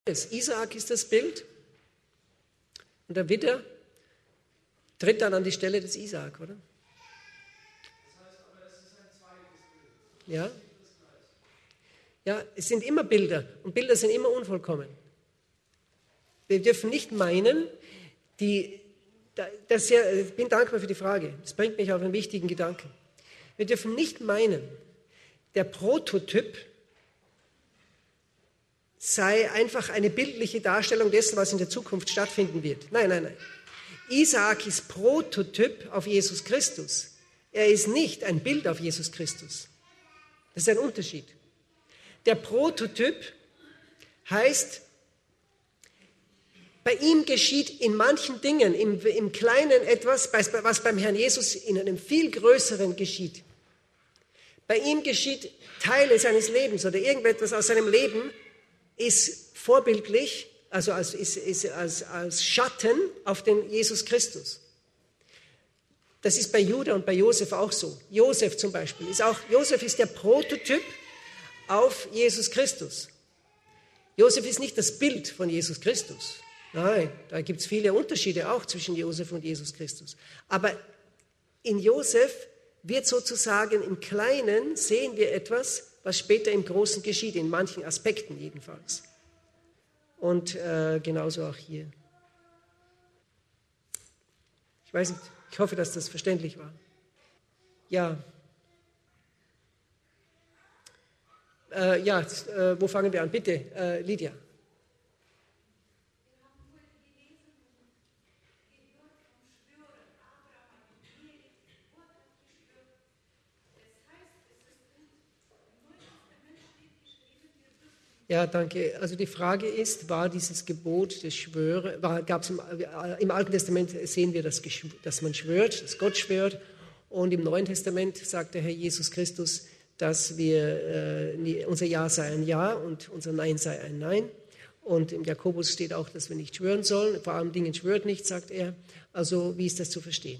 Isaak ist das Bild und der Widder tritt dann an die Stelle des Isaak, oder? Das heißt aber, es ist ein zweites Bild. Ja. Ja, es sind immer Bilder und Bilder sind immer unvollkommen. Wir dürfen nicht meinen, ich bin dankbar für die Frage, das bringt mich auf einen wichtigen Gedanken. Wir dürfen nicht meinen, der Prototyp sei einfach eine bildliche Darstellung dessen, was in der Zukunft stattfinden wird. Nein, nein, nein. Isaak ist Prototyp auf Jesus Christus. Er ist nicht ein Bild auf Jesus Christus. Das ist ein Unterschied. Der Prototyp heißt, bei ihm geschieht in manchen Dingen, im Kleinen etwas, was beim Herrn Jesus in einem viel Größeren geschieht. Bei ihm geschieht Teile seines Lebens oder irgendetwas aus seinem Leben ist vorbildlich, also als Schatten auf den Jesus Christus. Das ist bei Judah und bei Josef auch so. Josef zum Beispiel Josef ist der Prototyp auf Jesus Christus. Josef ist nicht das Bild von Jesus Christus. Nein, da gibt es viele Unterschiede auch zwischen Josef und Jesus Christus. Aber in Josef wird sozusagen im Kleinen sehen wir etwas, was später im Großen geschieht, in manchen Aspekten jedenfalls. Und genauso auch hier. Ich weiß nicht, ich hoffe, dass das verständlich war. Ja. Wo fangen wir an? Bitte, Lydia. Ja, danke. Also die Frage ist, war dieses Gebot des Schwören, gab es im Alten Testament sehen wir, dass man schwört, dass Gott schwört, und im Neuen Testament sagt der Herr Jesus Christus, dass unser Ja sei ein Ja und unser Nein sei ein Nein. Und im Jakobus steht auch, dass wir nicht schwören sollen. Vor allem Dingen schwört nicht, sagt er. Also wie ist das zu verstehen?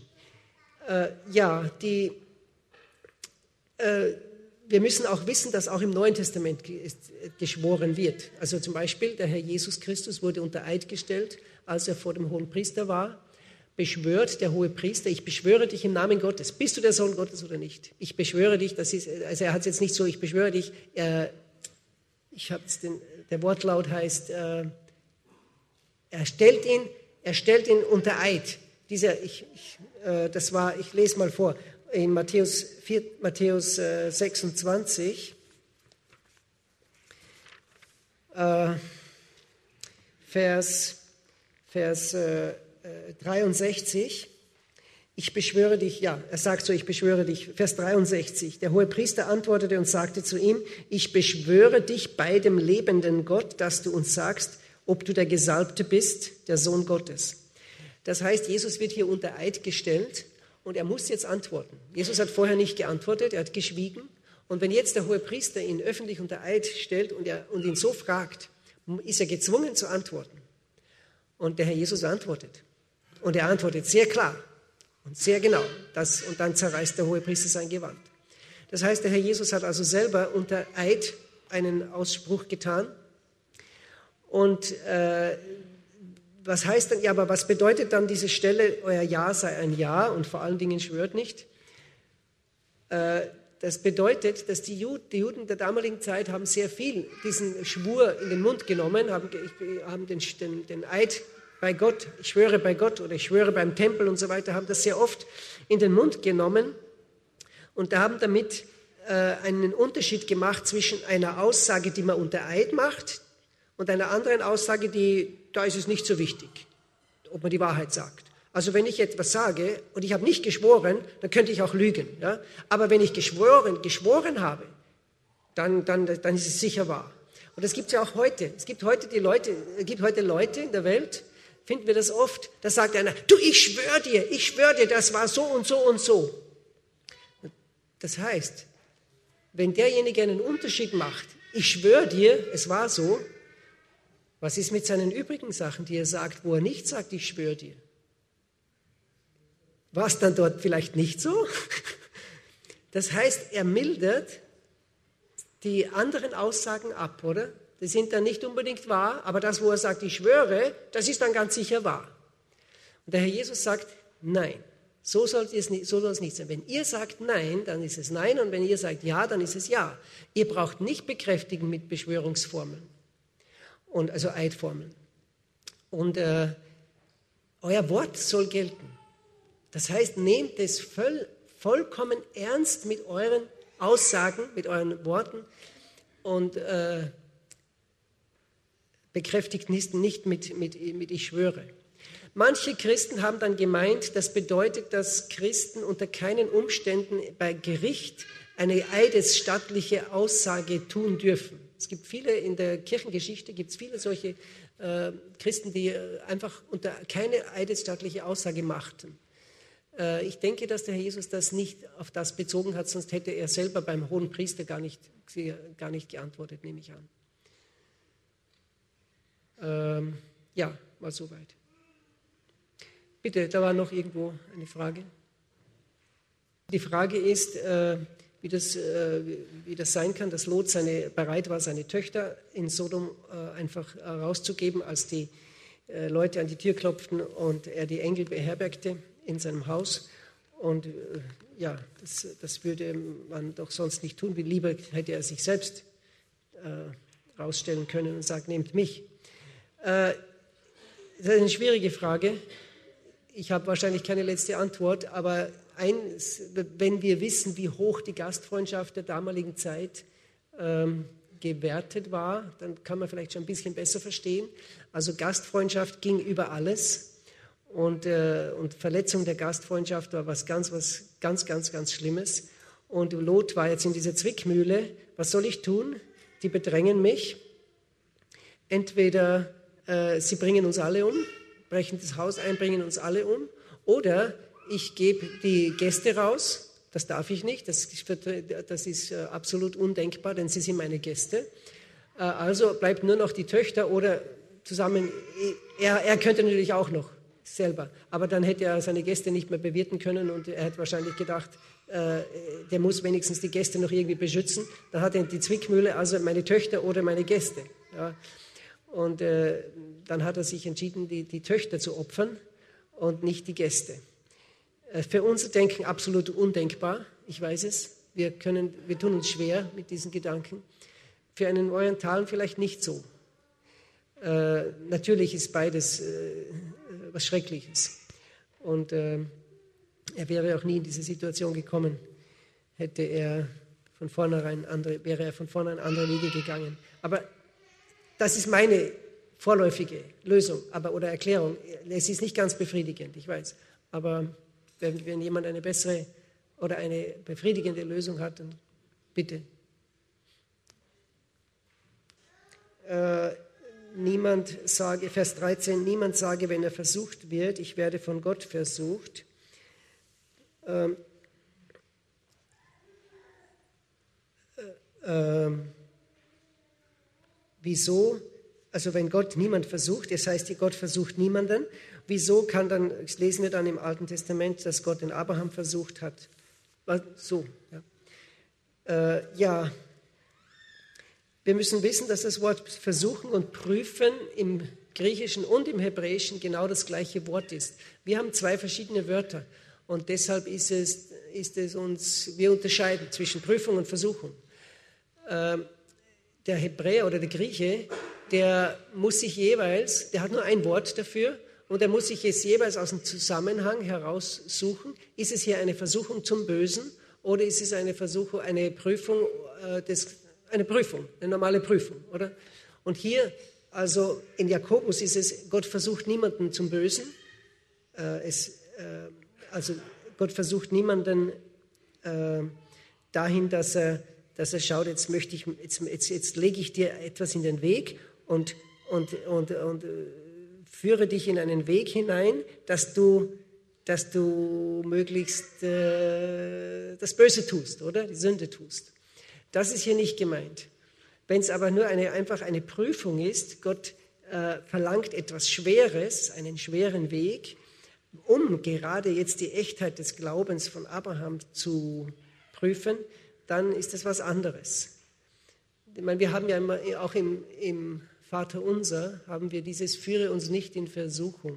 Wir müssen auch wissen, dass auch im Neuen Testament geschworen wird. Also zum Beispiel der Herr Jesus Christus wurde unter Eid gestellt, als er vor dem Hohenpriester war. Beschwört der Hohepriester, ich beschwöre dich im Namen Gottes. Bist du der Sohn Gottes oder nicht? Ich beschwöre dich, also er hat es jetzt nicht so, ich beschwöre dich, der Wortlaut heißt, er stellt ihn unter Eid. Ich lese mal vor, in Matthäus 26, Vers 63, ich beschwöre dich, er sagt so, ich beschwöre dich, Vers 63, der Hohepriester antwortete und sagte zu ihm, ich beschwöre dich bei dem lebenden Gott, dass du uns sagst, ob du der Gesalbte bist, der Sohn Gottes. Das heißt, Jesus wird hier unter Eid gestellt und er muss jetzt antworten. Jesus hat vorher nicht geantwortet, er hat geschwiegen, und wenn jetzt der Hohepriester ihn öffentlich unter Eid stellt und ihn so fragt, ist er gezwungen zu antworten. Und der Herr Jesus antwortet. Und er antwortet sehr klar und sehr genau. Und dann zerreißt der Hohepriester sein Gewand. Das heißt, der Herr Jesus hat also selber unter Eid einen Ausspruch getan. Und was heißt dann, aber was bedeutet dann diese Stelle, euer Ja sei ein Ja und vor allen Dingen schwört nicht? Das bedeutet, dass die Juden der damaligen Zeit haben sehr viel diesen Schwur in den Mund genommen, haben den Eid bei Gott, ich schwöre bei Gott oder ich schwöre beim Tempel und so weiter, haben das sehr oft in den Mund genommen und haben damit einen Unterschied gemacht zwischen einer Aussage, die man unter Eid macht, und einer anderen Aussage, da ist es nicht so wichtig, ob man die Wahrheit sagt. Also wenn ich etwas sage und ich habe nicht geschworen, dann könnte ich auch lügen. Ja? Aber wenn ich geschworen habe, dann ist es sicher wahr. Und das gibt es ja auch heute. Es gibt heute Leute in der Welt, finden wir das oft, da sagt einer, du, ich schwöre dir, das war so und so und so. Das heißt, wenn derjenige einen Unterschied macht, ich schwöre dir, es war so, was ist mit seinen übrigen Sachen, die er sagt, wo er nicht sagt, ich schwöre dir? War es dann dort vielleicht nicht so? Das heißt, er mildert die anderen Aussagen ab, oder? Die sind dann nicht unbedingt wahr, aber das, wo er sagt, ich schwöre, das ist dann ganz sicher wahr. Und der Herr Jesus sagt, nein, so soll es nicht sein. Wenn ihr sagt nein, dann ist es nein, und wenn ihr sagt ja, dann ist es ja. Ihr braucht nicht bekräftigen mit Beschwörungsformeln, und also Eidformeln. Und euer Wort soll gelten. Das heißt, nehmt es vollkommen ernst mit euren Aussagen, mit euren Worten, und bekräftigt nicht mit ich schwöre. Manche Christen haben dann gemeint, das bedeutet, dass Christen unter keinen Umständen bei Gericht eine eidesstattliche Aussage tun dürfen. Es gibt viele, in der Kirchengeschichte gibt es viele solche Christen, die einfach unter keine eidesstattliche Aussage machten. Ich denke, dass der Herr Jesus das nicht auf das bezogen hat, sonst hätte er selber beim Hohenpriester gar nicht geantwortet, nehme ich an. Ja, mal soweit. Bitte, da war noch irgendwo eine Frage. Die Frage ist, wie das sein kann, dass Lot bereit war, seine Töchter in Sodom einfach rauszugeben, als die Leute an die Tür klopften und er die Engel beherbergte in seinem Haus. Und ja, das würde man doch sonst nicht tun. Wie lieber hätte er sich selbst rausstellen können und sagt, nehmt mich. Das ist eine schwierige Frage. Ich habe wahrscheinlich keine letzte Antwort, aber wenn wir wissen, wie hoch die Gastfreundschaft der damaligen Zeit gewertet war, dann kann man vielleicht schon ein bisschen besser verstehen. Also Gastfreundschaft ging über alles, und Verletzung der Gastfreundschaft war was ganz Schlimmes. Und Lot war jetzt in dieser Zwickmühle. Was soll ich tun? Die bedrängen mich. Entweder sie bringen uns alle um, brechen das Haus ein, bringen uns alle um, oder ich gebe die Gäste raus. Das darf ich nicht, das ist absolut undenkbar, denn sie sind meine Gäste. Also bleibt nur noch die Töchter oder zusammen, er könnte natürlich auch noch selber, aber dann hätte er seine Gäste nicht mehr bewirten können, und er hat wahrscheinlich gedacht, der muss wenigstens die Gäste noch irgendwie beschützen. Dann hat er die Zwickmühle, also meine Töchter oder meine Gäste. Ja. Und dann hat er sich entschieden, die Töchter zu opfern und nicht die Gäste. Für unser Denken absolut undenkbar, ich weiß es. Wir tun uns schwer mit diesen Gedanken. Für einen Orientalen vielleicht nicht so. Natürlich ist beides was Schreckliches. Und er wäre auch nie in diese Situation gekommen, wäre er von vornherein andere Wege gegangen. Aber das ist meine vorläufige Lösung oder Erklärung. Es ist nicht ganz befriedigend, ich weiß. Aber wenn jemand eine bessere oder eine befriedigende Lösung hat, dann bitte. Vers 13, niemand sage, wenn er versucht wird, ich werde von Gott versucht. Wieso? Also wenn Gott niemand versucht, das heißt, Gott versucht niemanden, wieso das lesen wir dann im Alten Testament, dass Gott den Abraham versucht hat? So, ja. Wir müssen wissen, dass das Wort versuchen und prüfen im Griechischen und im Hebräischen genau das gleiche Wort ist. Wir haben zwei verschiedene Wörter, und deshalb wir unterscheiden zwischen Prüfung und Versuchung. Der Hebräer oder der Grieche, der hat nur ein Wort dafür, und er muss sich es jeweils aus dem Zusammenhang heraussuchen. Ist es hier eine Versuchung zum Bösen oder ist es eine Prüfung, eine normale Prüfung, oder? Und hier, also in Jakobus ist es, Gott versucht niemanden zum Bösen. Also Gott versucht niemanden dahin, dass er schaut, jetzt lege ich dir etwas in den Weg und führe dich in einen Weg hinein, dass du möglichst das Böse tust, oder? Die Sünde tust. Das ist hier nicht gemeint. Wenn es aber nur einfach eine Prüfung ist, Gott verlangt etwas Schweres, einen schweren Weg, um gerade jetzt die Echtheit des Glaubens von Abraham zu prüfen, dann ist das was anderes. Ich meine, wir haben ja immer, auch im Vater Unser, haben wir dieses Führe uns nicht in Versuchung.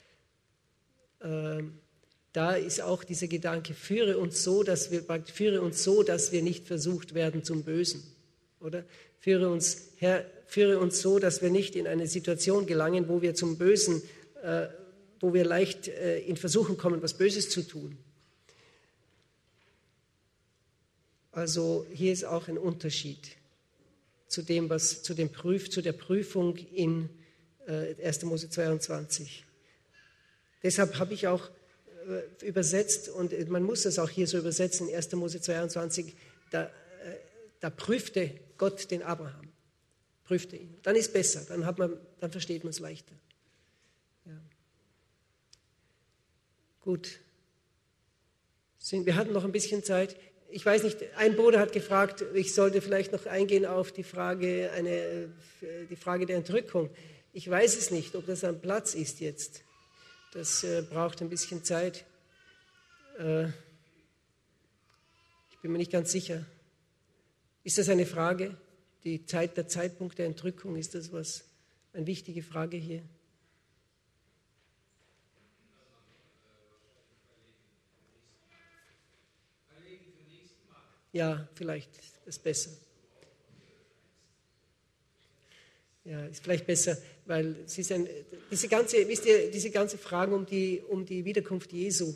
Da ist auch dieser Gedanke, führe uns so, dass wir nicht versucht werden zum Bösen. Oder? Führe uns so, dass wir nicht in eine Situation gelangen, wo wir zum Bösen, wo wir leicht in Versuchung kommen, was Böses zu tun. Also hier ist auch ein Unterschied zu der Prüfung in 1. Mose 22. Deshalb habe ich auch übersetzt, und man muss das auch hier so übersetzen, 1. Mose 22, da prüfte Gott den Abraham, prüfte ihn. Dann ist besser, dann versteht man es leichter. Ja. Gut. Wir hatten noch ein bisschen Zeit. Ich weiß nicht, ein Bruder hat gefragt, ich sollte vielleicht noch eingehen auf die Frage der Entrückung. Ich weiß es nicht, ob das am Platz ist jetzt. Das braucht ein bisschen Zeit. Ich bin mir nicht ganz sicher. Ist das eine Frage? Der Zeitpunkt der Entrückung, ist das eine wichtige Frage hier? Ja, vielleicht ist das besser. Ja, ist vielleicht besser, weil diese ganze Fragen um die Wiederkunft Jesu,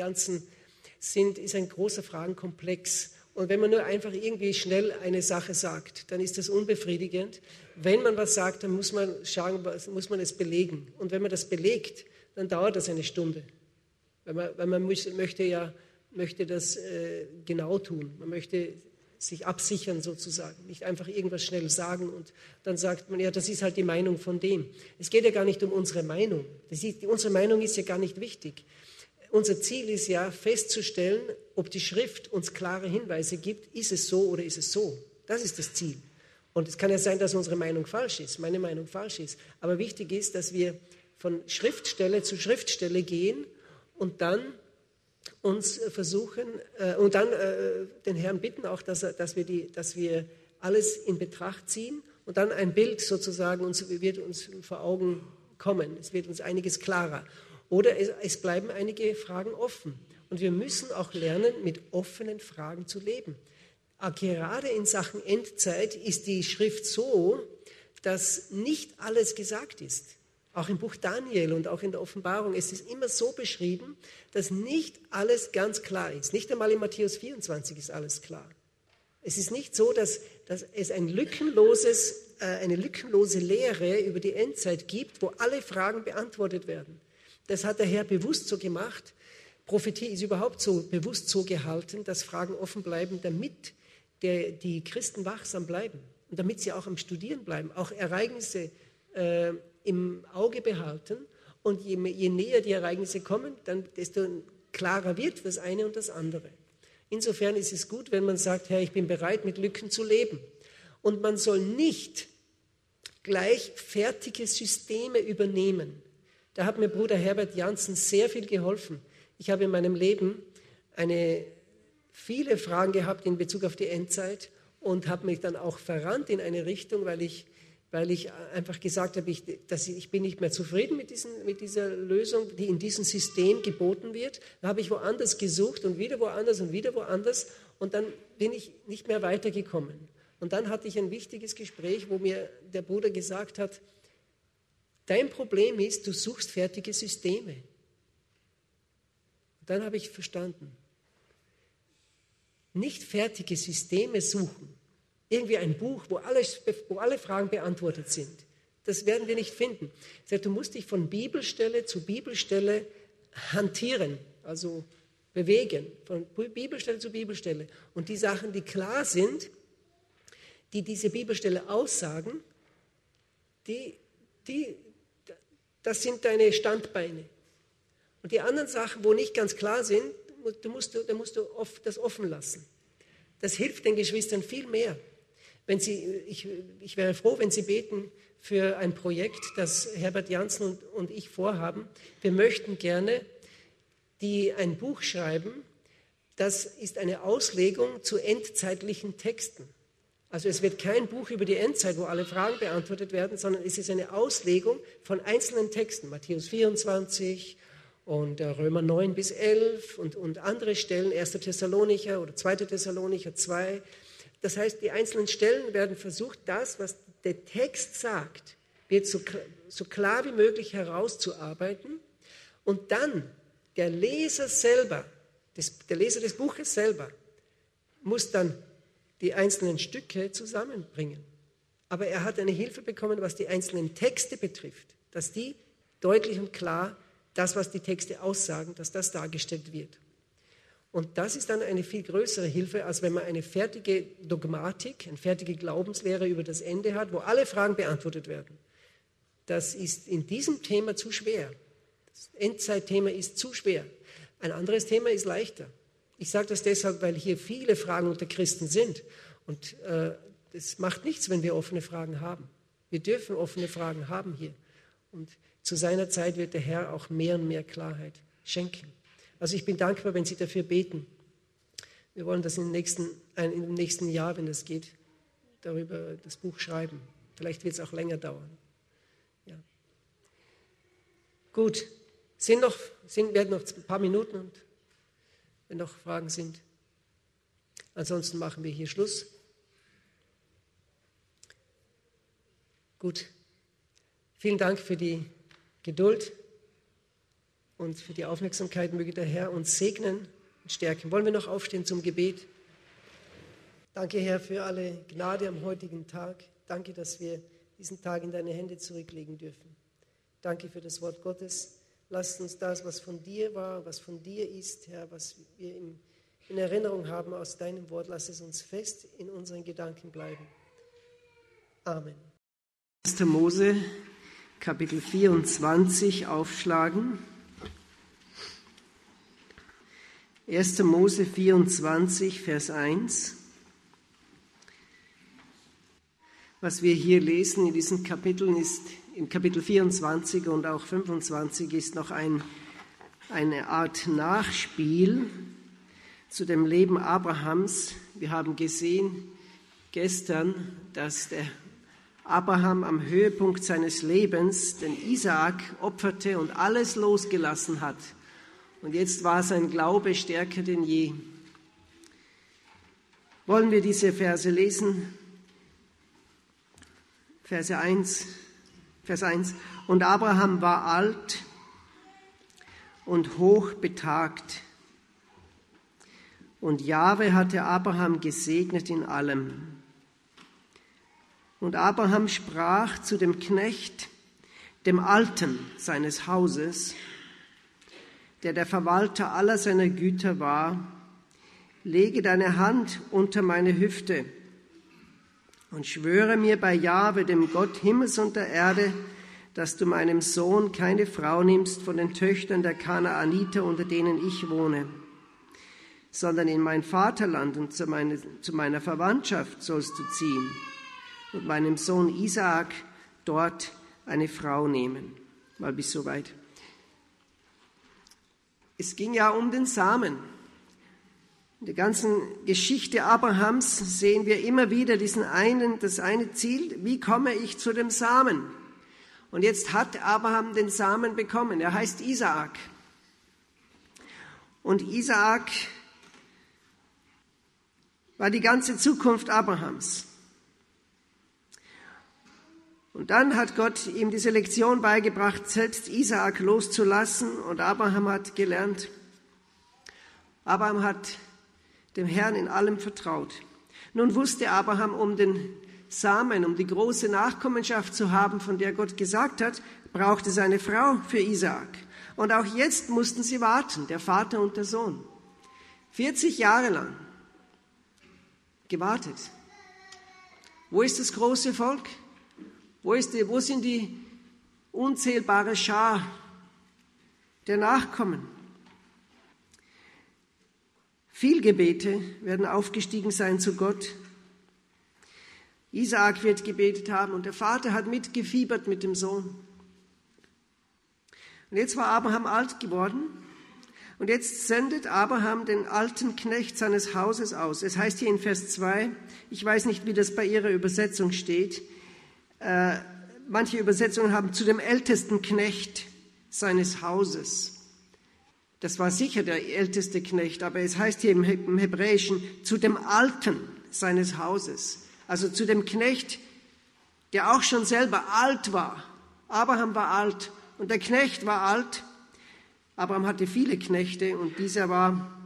ist ein großer Fragenkomplex. Und wenn man nur einfach irgendwie schnell eine Sache sagt, dann ist das unbefriedigend. Wenn man was sagt, dann muss man schauen, muss man es belegen. Und wenn man das belegt, dann dauert das eine Stunde. Weil man möchte das genau tun. Man möchte sich absichern sozusagen, nicht einfach irgendwas schnell sagen und dann sagt man, ja, das ist halt die Meinung von dem. Es geht ja gar nicht um unsere Meinung. Unsere Meinung ist ja gar nicht wichtig. Unser Ziel ist ja festzustellen, ob die Schrift uns klare Hinweise gibt, ist es so oder ist es so. Das ist das Ziel. Und es kann ja sein, dass unsere Meinung falsch ist, meine Meinung falsch ist. Aber wichtig ist, dass wir von Schriftstelle zu Schriftstelle gehen und dann uns versuchen und dann den Herrn bitten auch, dass wir alles in Betracht ziehen und dann ein Bild sozusagen wird uns vor Augen kommen. Es wird uns einiges klarer. Oder es bleiben einige Fragen offen. Und wir müssen auch lernen, mit offenen Fragen zu leben. Gerade in Sachen Endzeit ist die Schrift so, dass nicht alles gesagt ist. Auch im Buch Daniel und auch in der Offenbarung ist es immer so beschrieben, dass nicht alles ganz klar ist. Nicht einmal in Matthäus 24 ist alles klar. Es ist nicht so, dass es eine lückenlose Lehre über die Endzeit gibt, wo alle Fragen beantwortet werden. Das hat der Herr bewusst so gemacht. Prophetie ist überhaupt so bewusst so gehalten, dass Fragen offen bleiben, damit die Christen wachsam bleiben und damit sie auch am Studieren bleiben, auch Ereignisse im Auge behalten. Und je näher die Ereignisse kommen, desto klarer wird das eine und das andere. Insofern ist es gut, wenn man sagt, Herr, ich bin bereit, mit Lücken zu leben. Und man soll nicht gleich fertige Systeme übernehmen. Da hat mir Bruder Herbert Janssen sehr viel geholfen. Ich habe in meinem Leben viele Fragen gehabt in Bezug auf die Endzeit und habe mich dann auch verrannt in eine Richtung, weil ich einfach gesagt habe, ich bin nicht mehr zufrieden mit dieser Lösung, die in diesem System geboten wird. Da habe ich woanders gesucht und wieder woanders und dann bin ich nicht mehr weitergekommen. Und dann hatte ich ein wichtiges Gespräch, wo mir der Bruder gesagt hat, dein Problem ist, du suchst fertige Systeme. Und dann habe ich verstanden, nicht fertige Systeme suchen, irgendwie ein Buch, wo alle Fragen beantwortet sind. Das werden wir nicht finden. Du musst dich von Bibelstelle zu Bibelstelle hantieren, also bewegen, von Bibelstelle zu Bibelstelle. Und die Sachen, die klar sind, die diese Bibelstelle aussagen, das sind deine Standbeine. Und die anderen Sachen, wo nicht ganz klar sind, da musst du das offen lassen. Das hilft den Geschwistern viel mehr. Ich wäre froh, wenn Sie beten für ein Projekt, das Herbert Janssen und ich vorhaben. Wir möchten gerne ein Buch schreiben, das ist eine Auslegung zu endzeitlichen Texten. Also es wird kein Buch über die Endzeit, wo alle Fragen beantwortet werden, sondern es ist eine Auslegung von einzelnen Texten, Matthäus 24 und Römer 9 bis 11 und andere Stellen, 1. Thessalonicher oder 2. Thessalonicher 2. Das heißt, die einzelnen Stellen werden versucht, das, was der Text sagt, wird so klar wie möglich herauszuarbeiten und dann der Leser selber, der Leser des Buches selber, muss dann die einzelnen Stücke zusammenbringen. Aber er hat eine Hilfe bekommen, was die einzelnen Texte betrifft, dass die deutlich und klar, das, was die Texte aussagen, dass das dargestellt wird. Und das ist dann eine viel größere Hilfe, als wenn man eine fertige Dogmatik, eine fertige Glaubenslehre über das Ende hat, wo alle Fragen beantwortet werden. Das ist in diesem Thema zu schwer. Das Endzeitthema ist zu schwer. Ein anderes Thema ist leichter. Ich sage das deshalb, weil hier viele Fragen unter Christen sind. Und es macht nichts, wenn wir offene Fragen haben. Wir dürfen offene Fragen haben hier. Und zu seiner Zeit wird der Herr auch mehr und mehr Klarheit schenken. Also ich bin dankbar, wenn Sie dafür beten. Wir wollen das im nächsten Jahr, wenn es geht, darüber das Buch schreiben. Vielleicht wird es auch länger dauern. Ja. Gut, werden noch ein paar Minuten und wenn noch Fragen sind. Ansonsten machen wir hier Schluss. Gut. Vielen Dank für die Geduld und für die Aufmerksamkeit. Möge der Herr uns segnen und stärken. Wollen wir noch aufstehen zum Gebet? Danke, Herr, für alle Gnade am heutigen Tag. Danke, dass wir diesen Tag in deine Hände zurücklegen dürfen. Danke für das Wort Gottes. Lasst uns das, was von dir war, was von dir ist, Herr, was wir in Erinnerung haben aus deinem Wort, lass es uns fest in unseren Gedanken bleiben. Amen. 1. Mose, Kapitel 24 aufschlagen. 1. Mose 24, Vers 1. Was wir hier lesen in diesen Kapiteln ist, im Kapitel 24 und auch 25 ist noch eine Art Nachspiel zu dem Leben Abrahams. Wir haben gesehen gestern, dass der Abraham am Höhepunkt seines Lebens den Isaak opferte und alles losgelassen hat. Und jetzt war sein Glaube stärker denn je. Wollen wir diese Verse lesen? Vers 1. Und Abraham war alt und hochbetagt. Und Jahwe hatte Abraham gesegnet in allem. Und Abraham sprach zu dem Knecht, dem Alten seines Hauses, der Verwalter aller seiner Güter war, lege deine Hand unter meine Hüfte und schwöre mir bei Jahwe, dem Gott Himmels und der Erde, dass du meinem Sohn keine Frau nimmst von den Töchtern der Kanaaniter, unter denen ich wohne, sondern in mein Vaterland und zu meiner Verwandtschaft sollst du ziehen und meinem Sohn Isaak dort eine Frau nehmen. Mal bis soweit. Es ging ja um den Samen. In der ganzen Geschichte Abrahams sehen wir immer wieder das eine Ziel, wie komme ich zu dem Samen? Und jetzt hat Abraham den Samen bekommen, er heißt Isaak. Und Isaak war die ganze Zukunft Abrahams. Und dann hat Gott ihm diese Lektion beigebracht, selbst Isaak loszulassen. Und Abraham hat gelernt, Abraham hat dem Herrn in allem vertraut. Nun wusste Abraham um den Samen, um die große Nachkommenschaft zu haben, von der Gott gesagt hat, brauchte es eine Frau für Isaak. Und auch jetzt mussten sie warten, der Vater und der Sohn. 40 Jahre lang gewartet. Wo ist das große Volk? Wo sind die unzählbare Schar der Nachkommen? Viel Gebete werden aufgestiegen sein zu Gott. Isaak wird gebetet haben und der Vater hat mitgefiebert mit dem Sohn. Und jetzt war Abraham alt geworden Und jetzt sendet Abraham den alten Knecht seines Hauses aus. Es heißt hier in Vers 2, ich weiß nicht, wie das bei Ihrer Übersetzung steht, manche Übersetzungen haben zu dem ältesten Knecht seines Hauses. Das war sicher der älteste Knecht, aber es heißt hier im Hebräischen zu dem Alten seines Hauses. Also zu dem Knecht, der auch schon selber alt war. Abraham war alt und der Knecht war alt. Abraham hatte viele Knechte und dieser war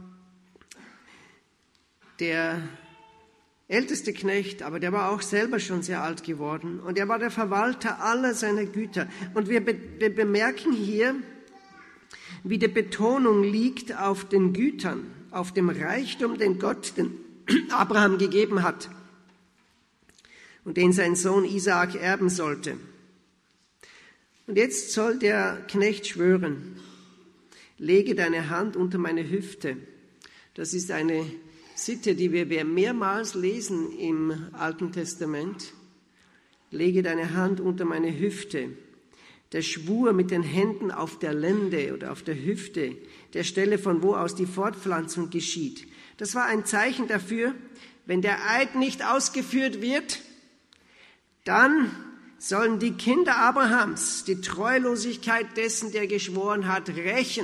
der älteste Knecht, aber der war auch selber schon sehr alt geworden. Und er war der Verwalter aller seiner Güter. Und wir bemerken hier, wie die Betonung liegt auf den Gütern, auf dem Reichtum, den Gott den Abraham gegeben hat und den sein Sohn Isaak erben sollte. Und jetzt soll der Knecht schwören, lege deine Hand unter meine Hüfte. Das ist eine Sitte, die wir mehrmals lesen im Alten Testament. Lege deine Hand unter meine Hüfte. Der Schwur mit den Händen auf der Lende oder auf der Hüfte, der Stelle, von wo aus die Fortpflanzung geschieht. Das war ein Zeichen dafür, wenn der Eid nicht ausgeführt wird, dann sollen die Kinder Abrahams die Treulosigkeit dessen, der geschworen hat, rächen.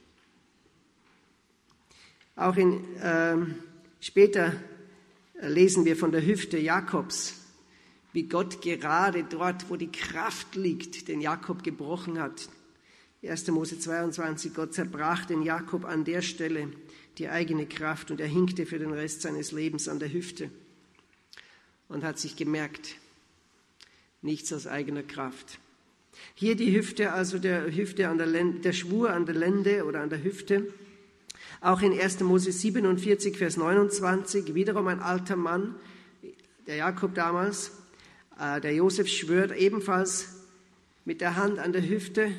Auch später lesen wir von der Hüfte Jakobs, wie Gott gerade dort, wo die Kraft liegt, den Jakob gebrochen hat. 1. Mose 22, Gott zerbrach den Jakob an der Stelle die eigene Kraft und er hinkte für den Rest seines Lebens an der Hüfte und hat sich gemerkt, nichts aus eigener Kraft. Hier die Hüfte, also der Schwur an der Lende oder an der Hüfte. Auch in 1. Mose 47, Vers 29, wiederum ein alter Mann, der Jakob damals, der Josef schwört ebenfalls mit der Hand an der Hüfte.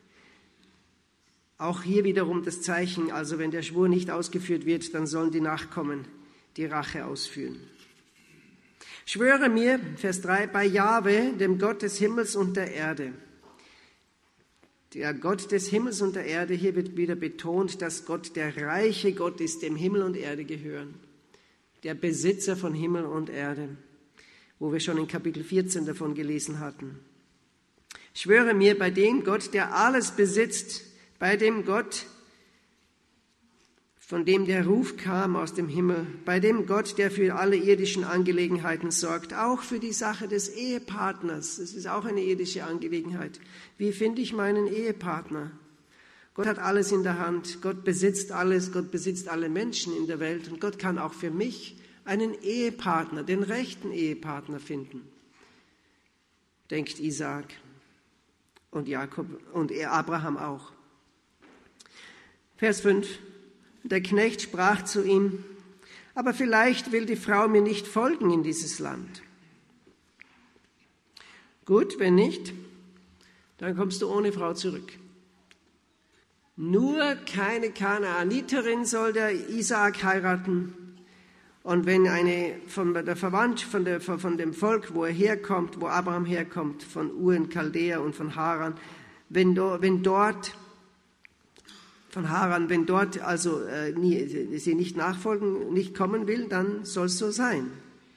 Auch hier wiederum das Zeichen, also wenn der Schwur nicht ausgeführt wird, dann sollen die Nachkommen die Rache ausführen. Schwöre mir, Vers 3, bei Jahwe, dem Gott des Himmels und der Erde. Der Gott des Himmels und der Erde, hier wird wieder betont, dass Gott der reiche Gott ist, dem Himmel und Erde gehören. Der Besitzer von Himmel und Erde, wo wir schon in Kapitel 14 davon gelesen hatten. Schwöre mir bei dem Gott, der alles besitzt, bei dem Gott, von dem der Ruf kam aus dem Himmel, bei dem Gott, der für alle irdischen Angelegenheiten sorgt, auch für die Sache des Ehepartners. Das ist auch eine irdische Angelegenheit. Wie finde ich meinen Ehepartner? Gott hat alles in der Hand. Gott besitzt alles. Gott besitzt alle Menschen in der Welt. Und Gott kann auch für mich einen Ehepartner, den rechten Ehepartner finden, denkt Isaak und Jakob und Abraham auch. Vers 5. Der Knecht sprach zu ihm, aber vielleicht will die Frau mir nicht folgen in dieses Land. Gut, wenn nicht, dann kommst du ohne Frau zurück. Nur keine Kanaaniterin soll der Isaak heiraten. Und wenn eine von der Verwandtschaft, von dem Volk, wo er herkommt, wo Abraham herkommt, von Ur in Chaldea und von Haran, wenn dort also sie nicht nachfolgen, nicht kommen will, dann soll es so sein.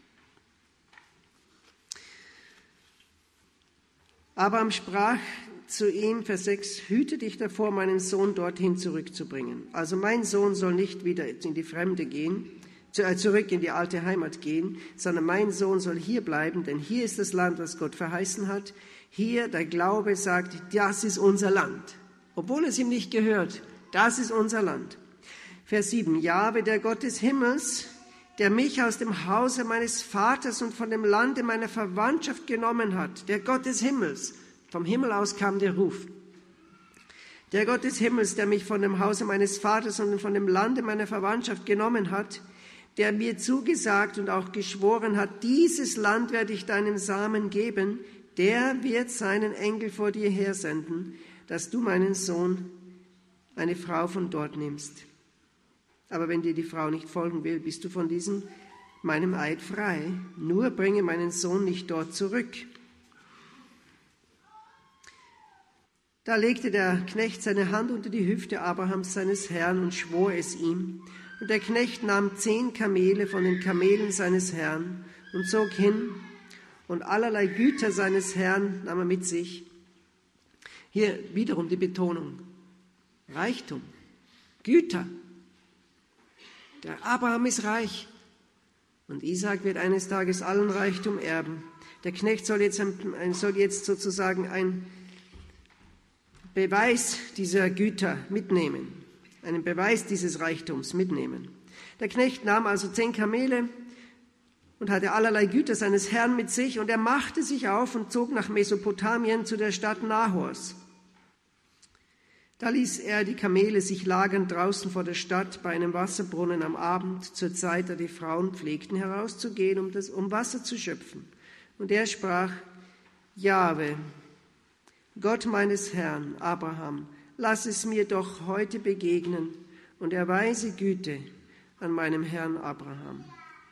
Abraham sprach zu ihm, Vers 6, hüte dich davor, meinen Sohn dorthin zurückzubringen. Also mein Sohn soll nicht wieder in die Fremde gehen, zurück in die alte Heimat gehen, sondern mein Sohn soll hier bleiben, denn hier ist das Land, was Gott verheißen hat. Hier, der Glaube sagt, das ist unser Land, obwohl es ihm nicht gehört. Das ist unser Land. Vers 7. Jahwe, der Gott des Himmels, der mich aus dem Hause meines Vaters und von dem Lande meiner Verwandtschaft genommen hat. Der Gott des Himmels. Vom Himmel aus kam der Ruf. Der Gott des Himmels, der mich von dem Hause meines Vaters und von dem Lande meiner Verwandtschaft genommen hat, der mir zugesagt und auch geschworen hat, dieses Land werde ich deinem Samen geben, der wird seinen Engel vor dir hersenden, dass du meinen Sohn eine Frau von dort nimmst. Aber wenn dir die Frau nicht folgen will, bist du von diesem meinem Eid frei. Nur bringe meinen Sohn nicht dort zurück. Da legte der Knecht seine Hand unter die Hüfte Abrahams, seines Herrn, und schwor es ihm. Und der Knecht nahm 10 Kamele von den Kamelen seines Herrn und zog hin, und allerlei Güter seines Herrn nahm er mit sich. Hier wiederum die Betonung. Reichtum, Güter. Der Abraham ist reich und Isaak wird eines Tages allen Reichtum erben. Der Knecht soll jetzt sozusagen ein Beweis dieser Güter mitnehmen, einen Beweis dieses Reichtums mitnehmen. Der Knecht nahm also 10 Kamele und hatte allerlei Güter seines Herrn mit sich, und er machte sich auf und zog nach Mesopotamien zu der Stadt Nahors. Da ließ er die Kamele sich lagern draußen vor der Stadt bei einem Wasserbrunnen am Abend, zur Zeit, da die Frauen pflegten, herauszugehen, um Wasser zu schöpfen. Und er sprach: Jahwe, Gott meines Herrn Abraham, lass es mir doch heute begegnen und erweise Güte an meinem Herrn Abraham.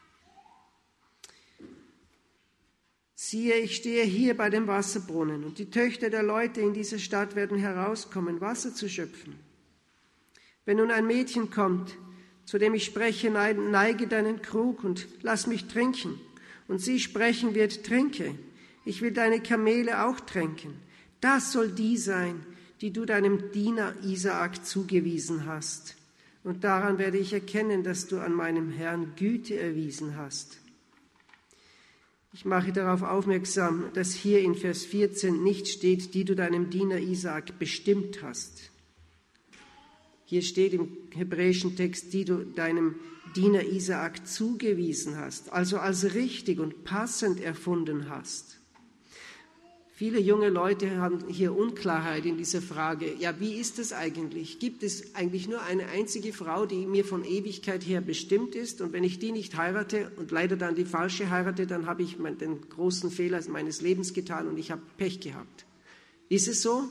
Siehe, ich stehe hier bei dem Wasserbrunnen, und die Töchter der Leute in dieser Stadt werden herauskommen, Wasser zu schöpfen. Wenn nun ein Mädchen kommt, zu dem ich spreche, neige deinen Krug und lass mich trinken, und sie sprechen wird, trinke, ich will deine Kamele auch tränken. Das soll die sein, die du deinem Diener Isaak zugewiesen hast. Und daran werde ich erkennen, dass du an meinem Herrn Güte erwiesen hast. Ich mache darauf aufmerksam, dass hier in Vers 14 nicht steht, die du deinem Diener Isaak bestimmt hast. Hier steht im hebräischen Text, die du deinem Diener Isaak zugewiesen hast, also als richtig und passend erfunden hast. Viele junge Leute haben hier Unklarheit in dieser Frage. Ja, wie ist das eigentlich? Gibt es eigentlich nur eine einzige Frau, die mir von Ewigkeit her bestimmt ist? Und wenn ich die nicht heirate und leider dann die falsche heirate, dann habe ich den großen Fehler meines Lebens getan und ich habe Pech gehabt. Ist es so?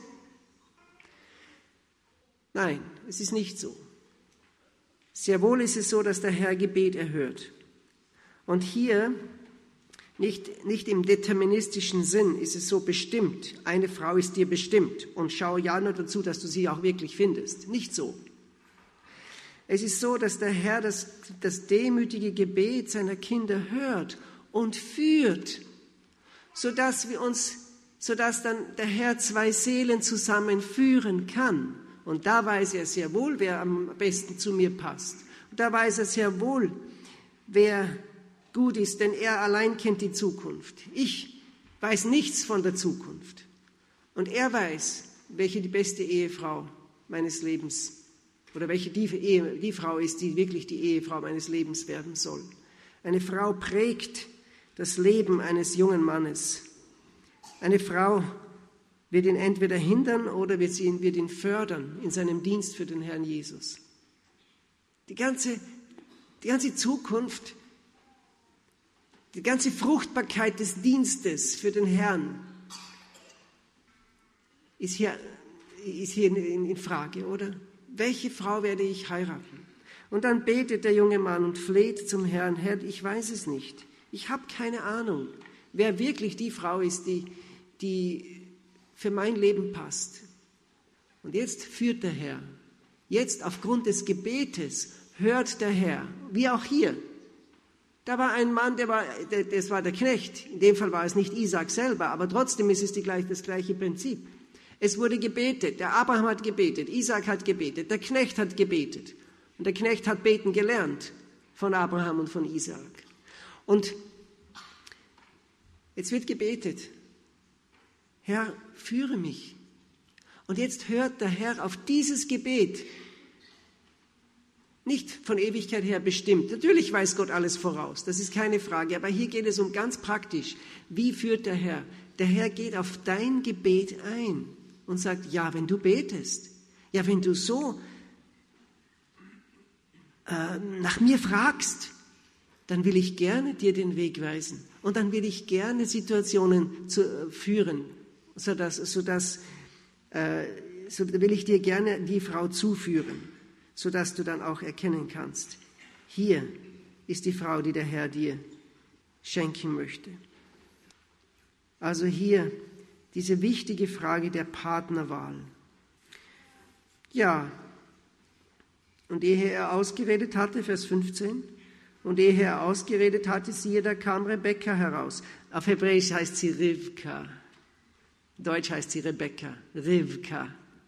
Nein, es ist nicht so. Sehr wohl ist es so, dass der Herr Gebet erhört. Und hier nicht im deterministischen Sinn ist es so bestimmt, eine Frau ist dir bestimmt und schau ja nur dazu, dass du sie auch wirklich findest. Nicht so. Es ist so, dass der Herr das demütige Gebet seiner Kinder hört und führt, sodass dann der Herr 2 Seelen zusammenführen kann. Und da weiß er sehr wohl, wer am besten zu mir passt. Und da weiß er sehr wohl, wer gut ist, denn er allein kennt die Zukunft. Ich weiß nichts von der Zukunft. Und er weiß, welche die beste Ehefrau meines Lebens oder welche die Frau ist, die wirklich die Ehefrau meines Lebens werden soll. Eine Frau prägt das Leben eines jungen Mannes. Eine Frau wird ihn entweder hindern oder wird ihn fördern in seinem Dienst für den Herrn Jesus. Die ganze Zukunft, die ganze Fruchtbarkeit des Dienstes für den Herrn ist hier in Frage, oder? Welche Frau werde ich heiraten? Und dann betet der junge Mann und fleht zum Herrn: Herr, ich weiß es nicht. Ich habe keine Ahnung, wer wirklich die Frau ist, die für mein Leben passt. Und jetzt führt der Herr. Jetzt aufgrund des Gebetes hört der Herr, wie auch hier. Da war ein Mann, das war der Knecht. In dem Fall war es nicht Isaak selber, aber trotzdem ist es das gleiche Prinzip. Es wurde gebetet, der Abraham hat gebetet, Isaak hat gebetet, der Knecht hat gebetet. Und der Knecht hat beten gelernt von Abraham und von Isaak. Und jetzt wird gebetet: Herr, führe mich. Und jetzt hört der Herr auf dieses Gebet. Nicht von Ewigkeit her bestimmt. Natürlich weiß Gott alles voraus, das ist keine Frage. Aber hier geht es um ganz praktisch. Wie führt der Herr? Der Herr geht auf dein Gebet ein und sagt: Ja, wenn du betest, ja, wenn du so nach mir fragst, dann will ich gerne dir den Weg weisen. Und dann will ich gerne Situationen führen, so will ich dir gerne die Frau zuführen, sodass du dann auch erkennen kannst: Hier ist die Frau, die der Herr dir schenken möchte. Also hier Diese wichtige Frage der Partnerwahl. Ja, und ehe er ausgeredet hatte, Vers 15, und ehe er ausgeredet hatte, siehe, da kam Rebekka heraus. Auf Hebräisch heißt sie Rivka. Deutsch heißt sie Rebekka, Rivka.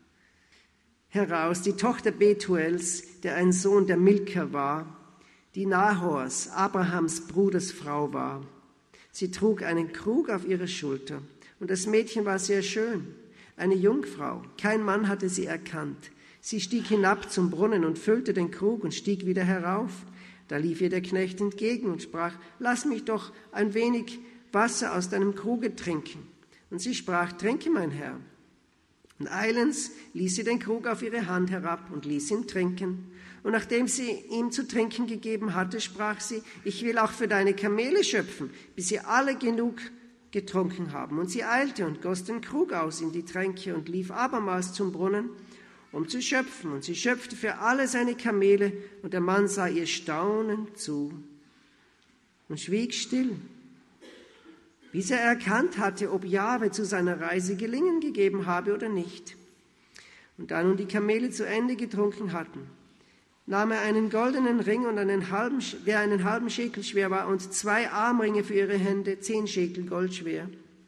Heraus, die Tochter Betuels, der ein Sohn der Milka war, die Nahors, Abrahams Bruders Frau war. Sie trug einen Krug auf ihrer Schulter, und das Mädchen war sehr schön, eine Jungfrau. Kein Mann hatte sie erkannt. Sie stieg hinab zum Brunnen und füllte den Krug und stieg wieder herauf. Da lief ihr der Knecht entgegen und sprach, lass mich doch ein wenig Wasser aus deinem Kruge trinken. Und sie sprach, trinke, mein Herr. Und eilends ließ sie den Krug auf ihre Hand herab und ließ ihn trinken. Und nachdem sie ihm zu trinken gegeben hatte, sprach sie, ich will auch für deine Kamele schöpfen, bis sie alle genug getrunken haben. Und sie eilte und goss den Krug aus in die Tränke und lief abermals zum Brunnen, um zu schöpfen. Und sie schöpfte für alle seine Kamele, und der Mann sah ihr staunend zu und schwieg still, bis er erkannt hatte, ob Jahwe zu seiner Reise Gelingen gegeben habe oder nicht. Und da nun die Kamele zu Ende getrunken hatten, nahm er einen goldenen Ring, und der einen halben Schekel schwer war, und 2 Armringe für ihre Hände, 10 Schekel Gold schwer.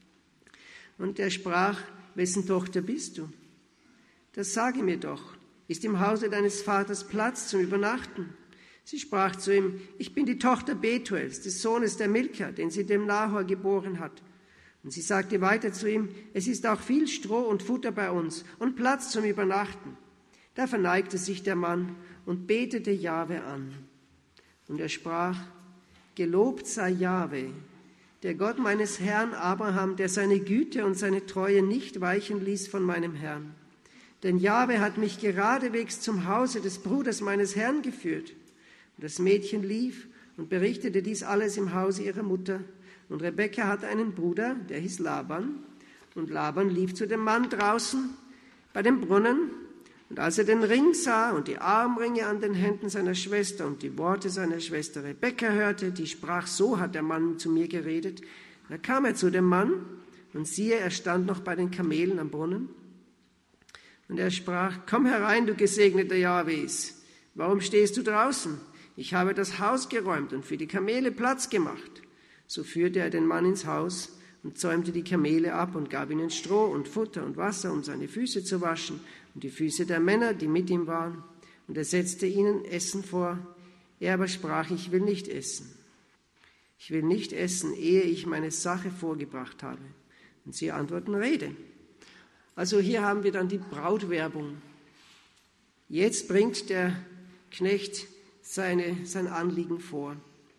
Und er sprach, wessen Tochter bist du? Das sage mir doch, ist im Hause deines Vaters Platz zum Übernachten? Sie sprach zu ihm, ich bin die Tochter Betuels, des Sohnes der Milka, den sie dem Nahor geboren hat. Und sie sagte weiter zu ihm, es ist auch viel Stroh und Futter bei uns und Platz zum Übernachten. Da verneigte sich der Mann und betete Jahwe an. Und er sprach, gelobt sei Jahwe, der Gott meines Herrn Abraham, der seine Güte und seine Treue nicht weichen ließ von meinem Herrn. Denn Jahwe hat mich geradewegs zum Hause des Bruders meines Herrn geführt. Und das Mädchen lief und berichtete dies alles im Hause ihrer Mutter. Und Rebekka hatte einen Bruder, der hieß Laban. Und Laban lief zu dem Mann draußen bei dem Brunnen. Und als er den Ring sah und die Armringe an den Händen seiner Schwester und die Worte seiner Schwester Rebekka hörte, die sprach, so hat der Mann zu mir geredet, da kam er zu dem Mann und siehe, er stand noch bei den Kamelen am Brunnen. Und er sprach, komm herein, du Gesegneter Jahwes, warum stehst du draußen? Ich habe das Haus geräumt und für die Kamele Platz gemacht. So führte er den Mann ins Haus und zäumte die Kamele ab und gab ihnen Stroh und Futter und Wasser, um seine Füße zu waschen und die Füße der Männer, die mit ihm waren. Und er setzte ihnen Essen vor. Er aber sprach, ich will nicht essen. Ich will nicht essen, ehe ich meine Sache vorgebracht habe. Und sie antworten, rede. Also hier haben wir dann die Brautwerbung. Jetzt bringt der Knecht sein Anliegen vor.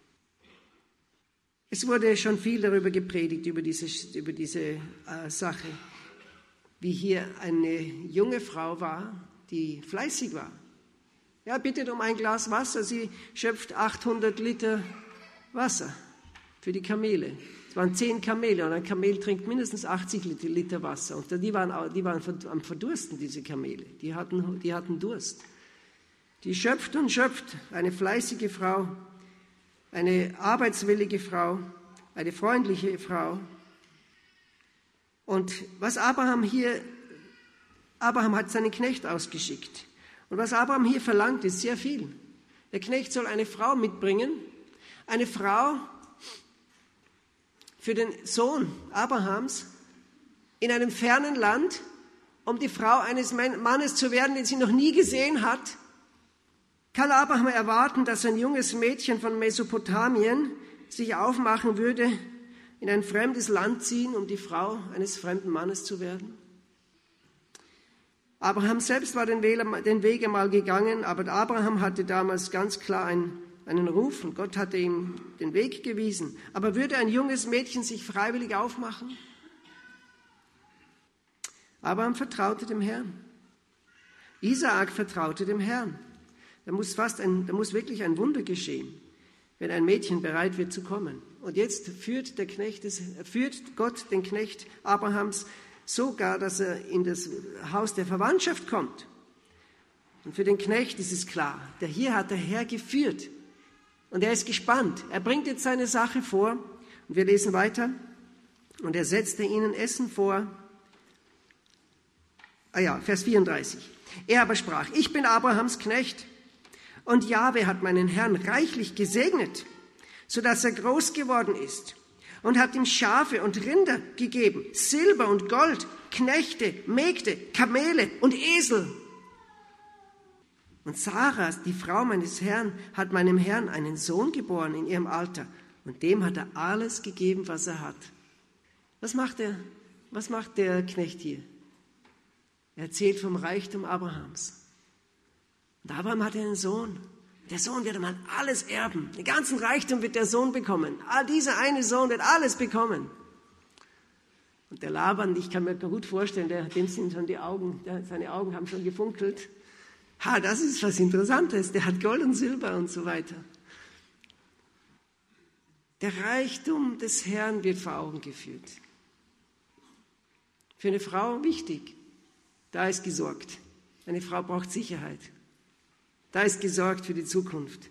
Es wurde schon viel darüber gepredigt, über diese Sache, wie hier eine junge Frau war, die fleißig war. Ja, bittet um ein Glas Wasser, sie schöpft 800 Liter Wasser für die Kamele. Es waren 10 Kamele und ein Kamel trinkt mindestens 80 Liter Wasser. Und die waren am Verdursten, diese Kamele. Die hatten Durst. Die schöpft und schöpft, eine fleißige Frau, eine arbeitswillige Frau, eine freundliche Frau. Und was Abraham hat seinen Knecht ausgeschickt. Und was Abraham hier verlangt, ist sehr viel. Der Knecht soll eine Frau mitbringen, eine Frau für den Sohn Abrahams in einem fernen Land, um die Frau eines Mannes zu werden, den sie noch nie gesehen hat. Kann Abraham erwarten, dass ein junges Mädchen von Mesopotamien sich aufmachen würde, in ein fremdes Land ziehen, um die Frau eines fremden Mannes zu werden? Abraham selbst war den Weg einmal gegangen, aber Abraham hatte damals ganz klar einen Ruf und Gott hatte ihm den Weg gewiesen. Aber würde ein junges Mädchen sich freiwillig aufmachen? Abraham vertraute dem Herrn. Isaak vertraute dem Herrn. Da muss wirklich ein Wunder geschehen, wenn ein Mädchen bereit wird zu kommen. Und jetzt führt Gott den Knecht Abrahams sogar, dass er in das Haus der Verwandtschaft kommt. Und für den Knecht ist es klar, hier hat der Herr geführt. Und er ist gespannt. Er bringt jetzt seine Sache vor. Und wir lesen weiter. Und er setzte ihnen Essen vor. Vers 34. Er aber sprach, ich bin Abrahams Knecht und Jahwe hat meinen Herrn reichlich gesegnet, sodass er groß geworden ist und hat ihm Schafe und Rinder gegeben, Silber und Gold, Knechte, Mägde, Kamele und Esel. Und Sarah, die Frau meines Herrn, hat meinem Herrn einen Sohn geboren in ihrem Alter und dem hat er alles gegeben, was er hat. Was macht der Knecht hier? Er erzählt vom Reichtum Abrahams. Und Abraham hatte einen Sohn. Der Sohn wird einmal alles erben. Den ganzen Reichtum wird der Sohn bekommen. Dieser eine Sohn wird alles bekommen. Und der Laban, ich kann mir gut vorstellen, dem sind schon die Augen, seine Augen haben schon gefunkelt. Das ist was Interessantes. Der hat Gold und Silber und so weiter. Der Reichtum des Herrn wird vor Augen geführt. Für eine Frau wichtig. Da ist gesorgt. Eine Frau braucht Sicherheit. Da ist gesorgt für die Zukunft.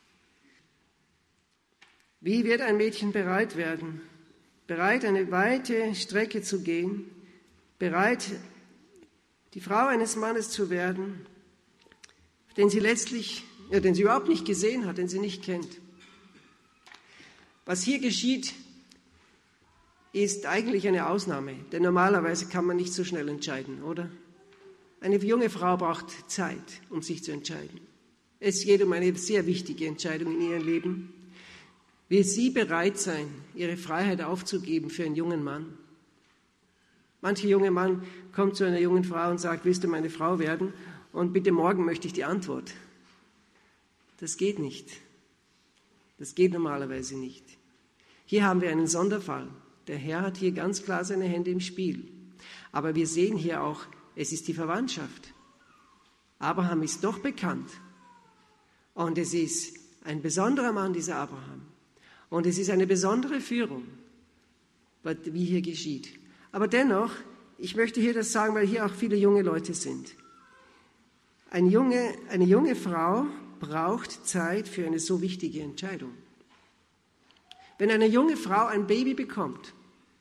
Wie wird ein Mädchen bereit werden? Bereit, eine weite Strecke zu gehen? Bereit, die Frau eines Mannes zu werden, den sie überhaupt nicht gesehen hat, den sie nicht kennt? Was hier geschieht, ist eigentlich eine Ausnahme, denn normalerweise kann man nicht so schnell entscheiden, oder? Eine junge Frau braucht Zeit, um sich zu entscheiden. Es geht um eine sehr wichtige Entscheidung in ihrem Leben. Will sie bereit sein, ihre Freiheit aufzugeben für einen jungen Mann? Mancher junge Mann kommt zu einer jungen Frau und sagt, willst du meine Frau werden? Und bitte morgen möchte ich die Antwort. Das geht nicht. Das geht normalerweise nicht. Hier haben wir einen Sonderfall. Der Herr hat hier ganz klar seine Hände im Spiel. Aber wir sehen hier auch, es ist die Verwandtschaft. Abraham ist doch bekannt. Und es ist ein besonderer Mann, dieser Abraham. Und es ist eine besondere Führung, wie hier geschieht. Aber dennoch, ich möchte hier das sagen, weil hier auch viele junge Leute sind. Eine junge Frau braucht Zeit für eine so wichtige Entscheidung. Wenn eine junge Frau ein Baby bekommt,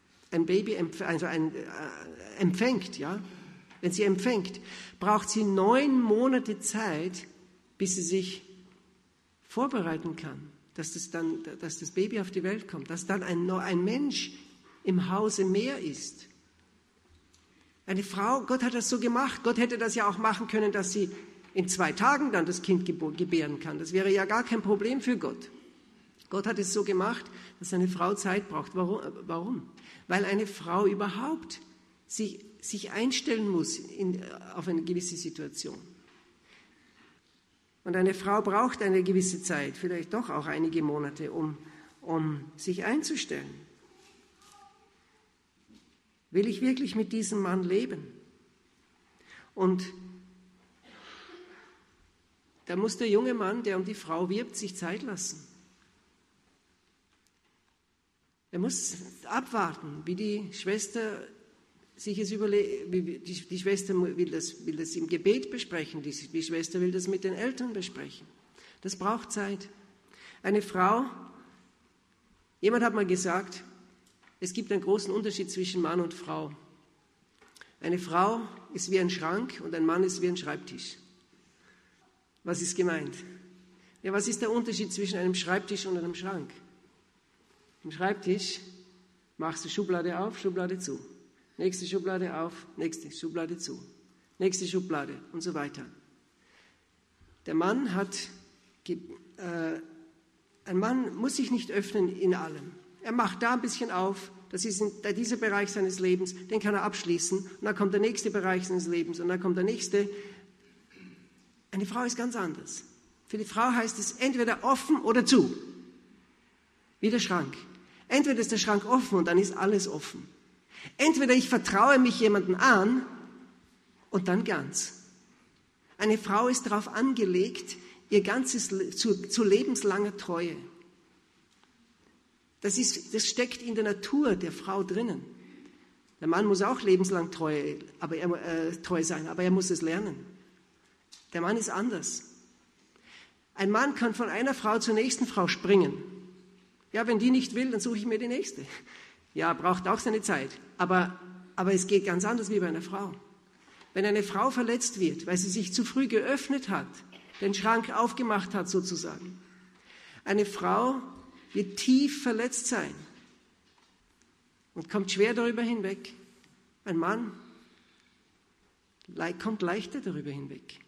empfängt, ja, wenn sie empfängt, braucht sie 9 Monate Zeit, bis sie sich vorbereiten kann, dass das Baby auf die Welt kommt, dass dann ein Mensch im Hause mehr ist. Eine Frau, Gott hat das so gemacht, Gott hätte das ja auch machen können, dass sie in 2 Tagen dann das Kind gebären kann. Das wäre ja gar kein Problem für Gott. Gott hat es so gemacht, dass eine Frau Zeit braucht. Warum? Weil eine Frau überhaupt sich einstellen muss auf eine gewisse Situation. Und eine Frau braucht eine gewisse Zeit, vielleicht doch auch einige Monate, um sich einzustellen. Will ich wirklich mit diesem Mann leben? Und da muss der junge Mann, der um die Frau wirbt, sich Zeit lassen. Er muss abwarten, wie die Schwester sich es überlegt. Die Schwester will das im Gebet besprechen, die Schwester will das mit den Eltern besprechen. Das braucht Zeit. Eine Frau, jemand hat mal gesagt, es gibt einen großen Unterschied zwischen Mann und Frau. Eine Frau ist wie ein Schrank und ein Mann ist wie ein Schreibtisch. Was ist gemeint? Ja, was ist der Unterschied zwischen einem Schreibtisch und einem Schrank? Im Schreibtisch machst du Schublade auf, Schublade zu. Nächste Schublade auf, nächste Schublade zu. Nächste Schublade und so weiter. Ein Mann muss sich nicht öffnen in allem. Er macht da ein bisschen auf, das ist dieser Bereich seines Lebens, den kann er abschließen. Und dann kommt der nächste Bereich seines Lebens und dann kommt der nächste. Eine Frau ist ganz anders. Für die Frau heißt es entweder offen oder zu. Wie der Schrank. Entweder ist der Schrank offen und dann ist alles offen. Entweder ich vertraue mich jemandem an und dann ganz. Eine Frau ist darauf angelegt, ihr ganzes zu lebenslanger Treue. Das steckt in der Natur der Frau drinnen. Der Mann muss auch lebenslang treu sein, aber er muss es lernen. Der Mann ist anders. Ein Mann kann von einer Frau zur nächsten Frau springen. Ja, wenn die nicht will, dann suche ich mir die nächste. Ja, braucht auch seine Zeit. Aber es geht ganz anders wie bei einer Frau. Wenn eine Frau verletzt wird, weil sie sich zu früh geöffnet hat, den Schrank aufgemacht hat sozusagen. Eine Frau wird tief verletzt sein und kommt schwer darüber hinweg. Ein Mann kommt leichter darüber hinweg.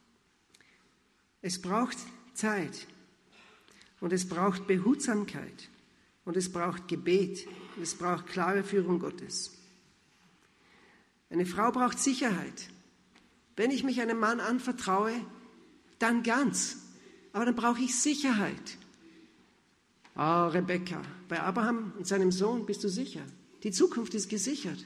Es braucht Zeit und es braucht Behutsamkeit und es braucht Gebet und es braucht klare Führung Gottes. Eine Frau braucht Sicherheit. Wenn ich mich einem Mann anvertraue, dann ganz. Aber dann brauche ich Sicherheit. Rebekka, bei Abraham und seinem Sohn bist du sicher. Die Zukunft ist gesichert.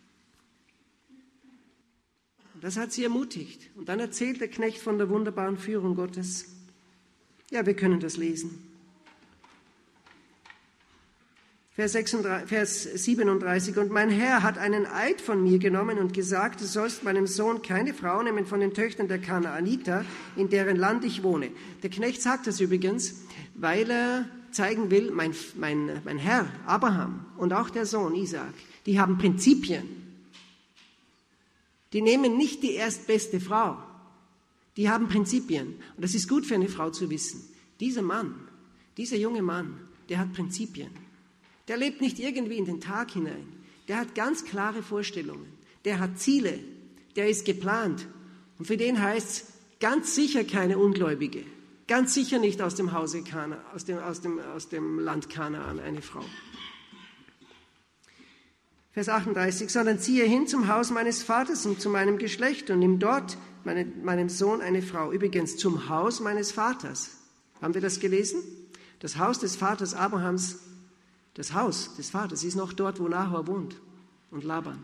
Das hat sie ermutigt. Und dann erzählt der Knecht von der wunderbaren Führung Gottes. Ja, wir können das lesen. Vers 37, und mein Herr hat einen Eid von mir genommen und gesagt, du sollst meinem Sohn keine Frau nehmen von den Töchtern der Kanaaniter, in deren Land ich wohne. Der Knecht sagt das übrigens, weil er zeigen will, mein Herr Abraham und auch der Sohn Isaak, die haben Prinzipien. Die nehmen nicht die erstbeste Frau, die haben Prinzipien. Und das ist gut für eine Frau zu wissen. Dieser junge Mann, der hat Prinzipien. Der lebt nicht irgendwie in den Tag hinein. Der hat ganz klare Vorstellungen. Der hat Ziele. Der ist geplant. Und für den heißt es ganz sicher keine Ungläubige. Ganz sicher nicht aus dem Hause Kana, aus dem Land Kanaan eine Frau. Vers 38, sondern ziehe hin zum Haus meines Vaters und zu meinem Geschlecht und nimm dort meinem Sohn eine Frau. Übrigens, zum Haus meines Vaters. Haben wir das gelesen? Das Haus des Vaters Abrahams. Das Haus des Vaters ist noch dort, wo Nahor wohnt und Laban.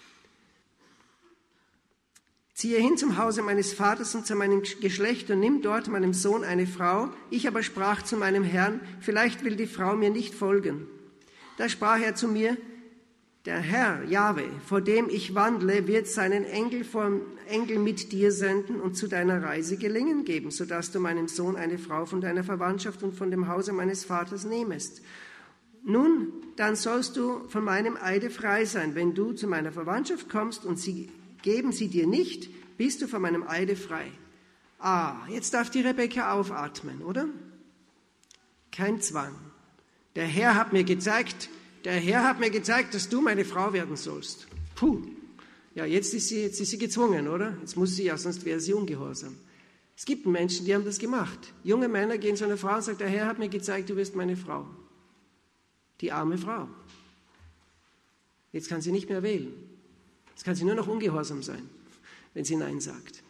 Ziehe hin zum Hause meines Vaters und zu meinem Geschlecht und nimm dort meinem Sohn eine Frau. Ich aber sprach zu meinem Herrn, vielleicht will die Frau mir nicht folgen. Da sprach er zu mir, der Herr, Jahwe, vor dem ich wandle, wird seinen Engel mit dir senden und zu deiner Reise Gelingen geben, sodass du meinem Sohn eine Frau von deiner Verwandtschaft und von dem Hause meines Vaters nehmest. Nun, dann sollst du von meinem Eide frei sein. Wenn du zu meiner Verwandtschaft kommst und geben sie dir nicht, bist du von meinem Eide frei. Jetzt darf die Rebekka aufatmen, oder? Kein Zwang. Der Herr hat mir gezeigt, dass du meine Frau werden sollst. Puh. Ja, jetzt ist sie gezwungen, oder? Jetzt muss sie ja, sonst wäre sie ungehorsam. Es gibt Menschen, die haben das gemacht. Junge Männer gehen zu einer Frau und sagen, der Herr hat mir gezeigt, du wirst meine Frau. Die arme Frau. Jetzt kann sie nicht mehr wählen. Jetzt kann sie nur noch ungehorsam sein, wenn sie Nein sagt.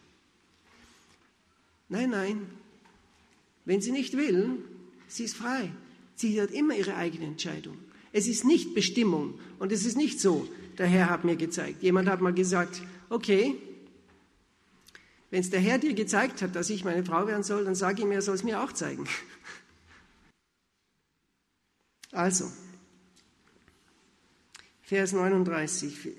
Nein. Wenn sie nicht will, sie ist frei. Sie hat immer ihre eigene Entscheidung. Es ist nicht Bestimmung und es ist nicht so, der Herr hat mir gezeigt. Jemand hat mal gesagt, okay, wenn es der Herr dir gezeigt hat, dass ich meine Frau werden soll, dann sage ich mir, er soll es mir auch zeigen. Also, Vers 41,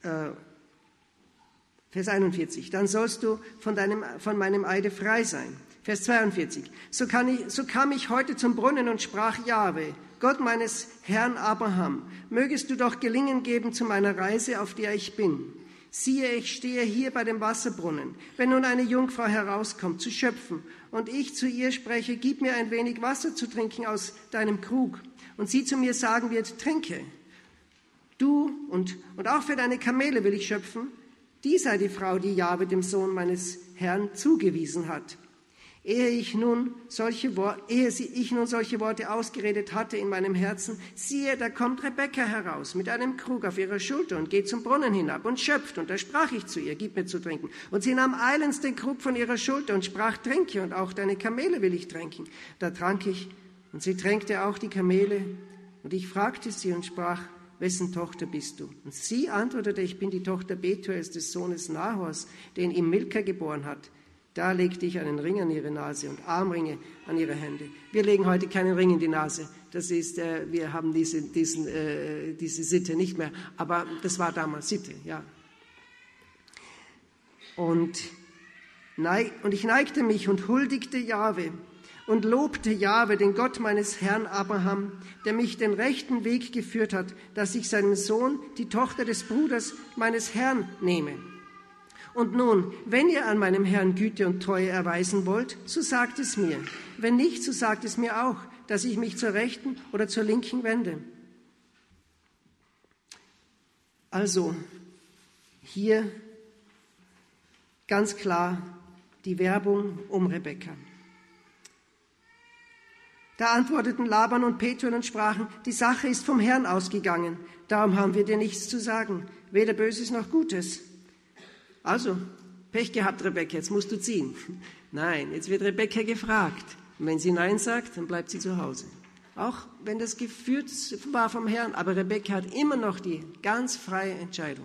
dann sollst du von meinem Eide frei sein. Vers 42, so kam ich heute zum Brunnen und sprach, Jahwe, Gott meines Herrn Abraham, mögest du doch Gelingen geben zu meiner Reise, auf der ich bin. Siehe, ich stehe hier bei dem Wasserbrunnen. Wenn nun eine Jungfrau herauskommt, zu schöpfen, und ich zu ihr spreche, gib mir ein wenig Wasser zu trinken aus deinem Krug, und sie zu mir sagen wird, trinke. Du und auch für deine Kamele will ich schöpfen. Die sei die Frau, die Jahwe dem Sohn meines Herrn zugewiesen hat. Ehe ich nun solche Worte ausgeredet hatte in meinem Herzen, siehe, da kommt Rebekka heraus mit einem Krug auf ihrer Schulter und geht zum Brunnen hinab und schöpft. Und da sprach ich zu ihr, gib mir zu trinken. Und sie nahm eilends den Krug von ihrer Schulter und sprach, trinke, und auch deine Kamele will ich tränken. Da trank ich, und sie tränkte auch die Kamele. Und ich fragte sie und sprach, wessen Tochter bist du? Und sie antwortete, ich bin die Tochter Betuels des Sohnes Nahors, den ihm Milka geboren hat. Da legte ich einen Ring an ihre Nase und Armringe an ihre Hände. Wir legen heute keinen Ring in die Nase. Das ist, wir haben diese Sitte nicht mehr. Aber das war damals Sitte, ja. Und ich neigte mich und huldigte Jahwe und lobte Jahwe, den Gott meines Herrn Abraham, der mich den rechten Weg geführt hat, dass ich seinem Sohn die Tochter des Bruders meines Herrn nehme. Und nun, wenn ihr an meinem Herrn Güte und Treue erweisen wollt, so sagt es mir. Wenn nicht, so sagt es mir auch, dass ich mich zur Rechten oder zur Linken wende. Also, hier ganz klar die Werbung um Rebekka. Da antworteten Laban und Pethuel und sprachen, die Sache ist vom Herrn ausgegangen, darum haben wir dir nichts zu sagen, weder Böses noch Gutes. Also, Pech gehabt, Rebekka, jetzt musst du ziehen. Nein, jetzt wird Rebekka gefragt. Und wenn sie Nein sagt, dann bleibt sie zu Hause. Auch wenn das geführt war vom Herrn, aber Rebekka hat immer noch die ganz freie Entscheidung.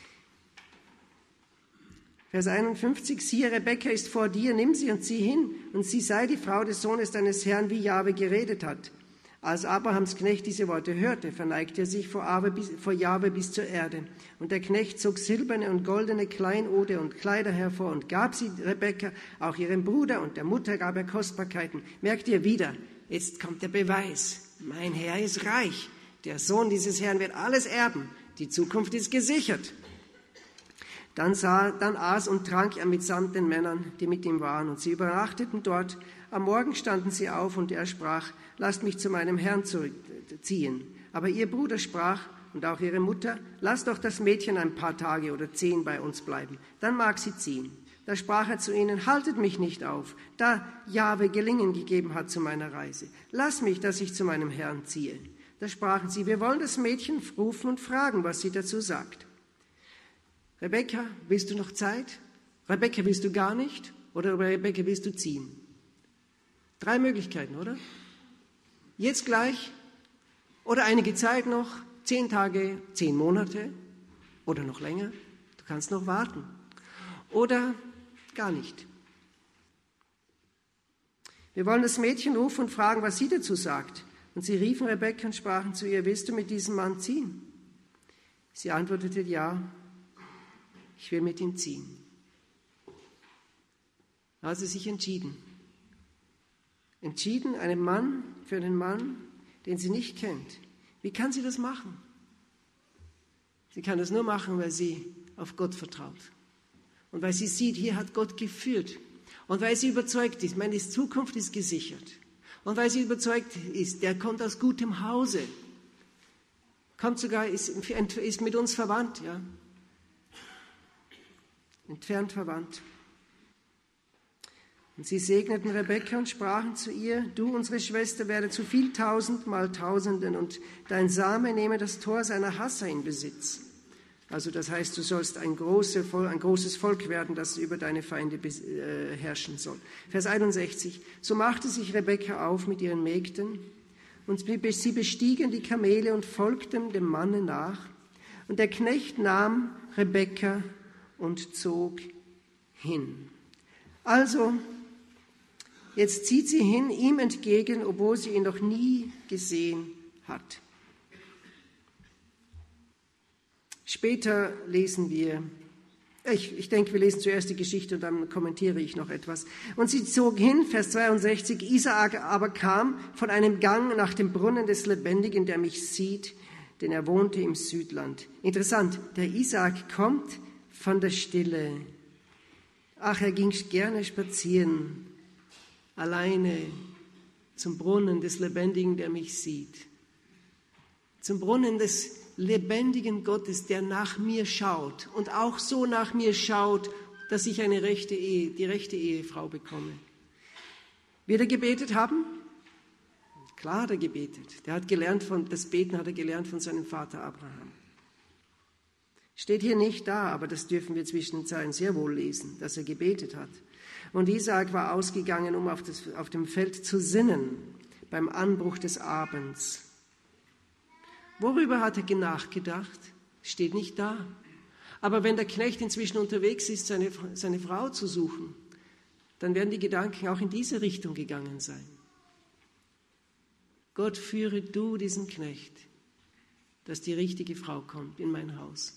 Vers 51, siehe, Rebekka ist vor dir, nimm sie und zieh hin, und sie sei die Frau des Sohnes deines Herrn, wie Jahwe geredet hat. Als Abrahams Knecht diese Worte hörte, verneigte er sich vor Jahwe bis zur Erde. Und der Knecht zog silberne und goldene Kleinode und Kleider hervor und gab sie Rebekka, auch ihrem Bruder, und der Mutter gab er Kostbarkeiten. Merkt ihr wieder, jetzt kommt der Beweis. Mein Herr ist reich. Der Sohn dieses Herrn wird alles erben. Die Zukunft ist gesichert. Dann aß und trank er mitsamt den Männern, die mit ihm waren, und sie übernachteten dort. Am Morgen standen sie auf, und er sprach, lasst mich zu meinem Herrn zurückziehen. Aber ihr Bruder sprach, und auch ihre Mutter, lasst doch das Mädchen ein paar Tage oder 10 bei uns bleiben, dann mag sie ziehen. Da sprach er zu ihnen, haltet mich nicht auf, da Jahwe Gelingen gegeben hat zu meiner Reise. Lass mich, dass ich zu meinem Herrn ziehe. Da sprachen sie, wir wollen das Mädchen rufen und fragen, was sie dazu sagt. Rebekka, willst du noch Zeit? Rebekka, willst du gar nicht? Oder Rebekka, willst du ziehen? 3 Möglichkeiten, oder? Jetzt gleich oder einige Zeit noch, 10 Tage, 10 Monate oder noch länger. Du kannst noch warten. Oder gar nicht. Wir wollen das Mädchen rufen und fragen, was sie dazu sagt. Und sie riefen Rebekka und sprachen zu ihr, willst du mit diesem Mann ziehen? Sie antwortete, ja. Ich will mit ihm ziehen. Da hat sie sich entschieden. Entschieden, für einen Mann, den sie nicht kennt. Wie kann sie das machen? Sie kann das nur machen, weil sie auf Gott vertraut. Und weil sie sieht, hier hat Gott geführt. Und weil sie überzeugt ist, meine Zukunft ist gesichert. Und weil sie überzeugt ist, der kommt aus gutem Hause. Kommt sogar, ist mit uns verwandt, ja. Entfernt verwandt. Und sie segneten Rebekka und sprachen zu ihr, du, unsere Schwester, werde zu viel 1000 mal Tausenden und dein Same nehme das Tor seiner Hasser in Besitz. Also das heißt, du sollst ein großes Volk werden, das über deine Feinde herrschen soll. Vers 61, so machte sich Rebekka auf mit ihren Mägden und sie bestiegen die Kamele und folgten dem Manne nach. Und der Knecht nahm Rebekka und zog hin. Also, jetzt zieht sie hin, ihm entgegen, obwohl sie ihn noch nie gesehen hat. Später lesen wir, ich denke, wir lesen zuerst die Geschichte und dann kommentiere ich noch etwas. Und sie zog hin, Vers 62, Isaak aber kam von einem Gang nach dem Brunnen des Lebendigen, der mich sieht, denn er wohnte im Südland. Interessant, der Isaak kommt von der Stille. Ach, er ging gerne spazieren, alleine zum Brunnen des Lebendigen, der mich sieht. Zum Brunnen des lebendigen Gottes, der nach mir schaut und auch so nach mir schaut, dass ich die rechte Ehefrau bekomme. Wird er gebetet haben? Klar hat er gebetet. Das Beten hat er gelernt von seinem Vater Abraham. Steht hier nicht da, aber das dürfen wir zwischen den Zeilen sehr wohl lesen, dass er gebetet hat. Und Isaak war ausgegangen, um auf dem Feld zu sinnen, beim Anbruch des Abends. Worüber hat er nachgedacht? Steht nicht da. Aber wenn der Knecht inzwischen unterwegs ist, seine Frau zu suchen, dann werden die Gedanken auch in diese Richtung gegangen sein. Gott, führe du diesen Knecht, dass die richtige Frau kommt in mein Haus.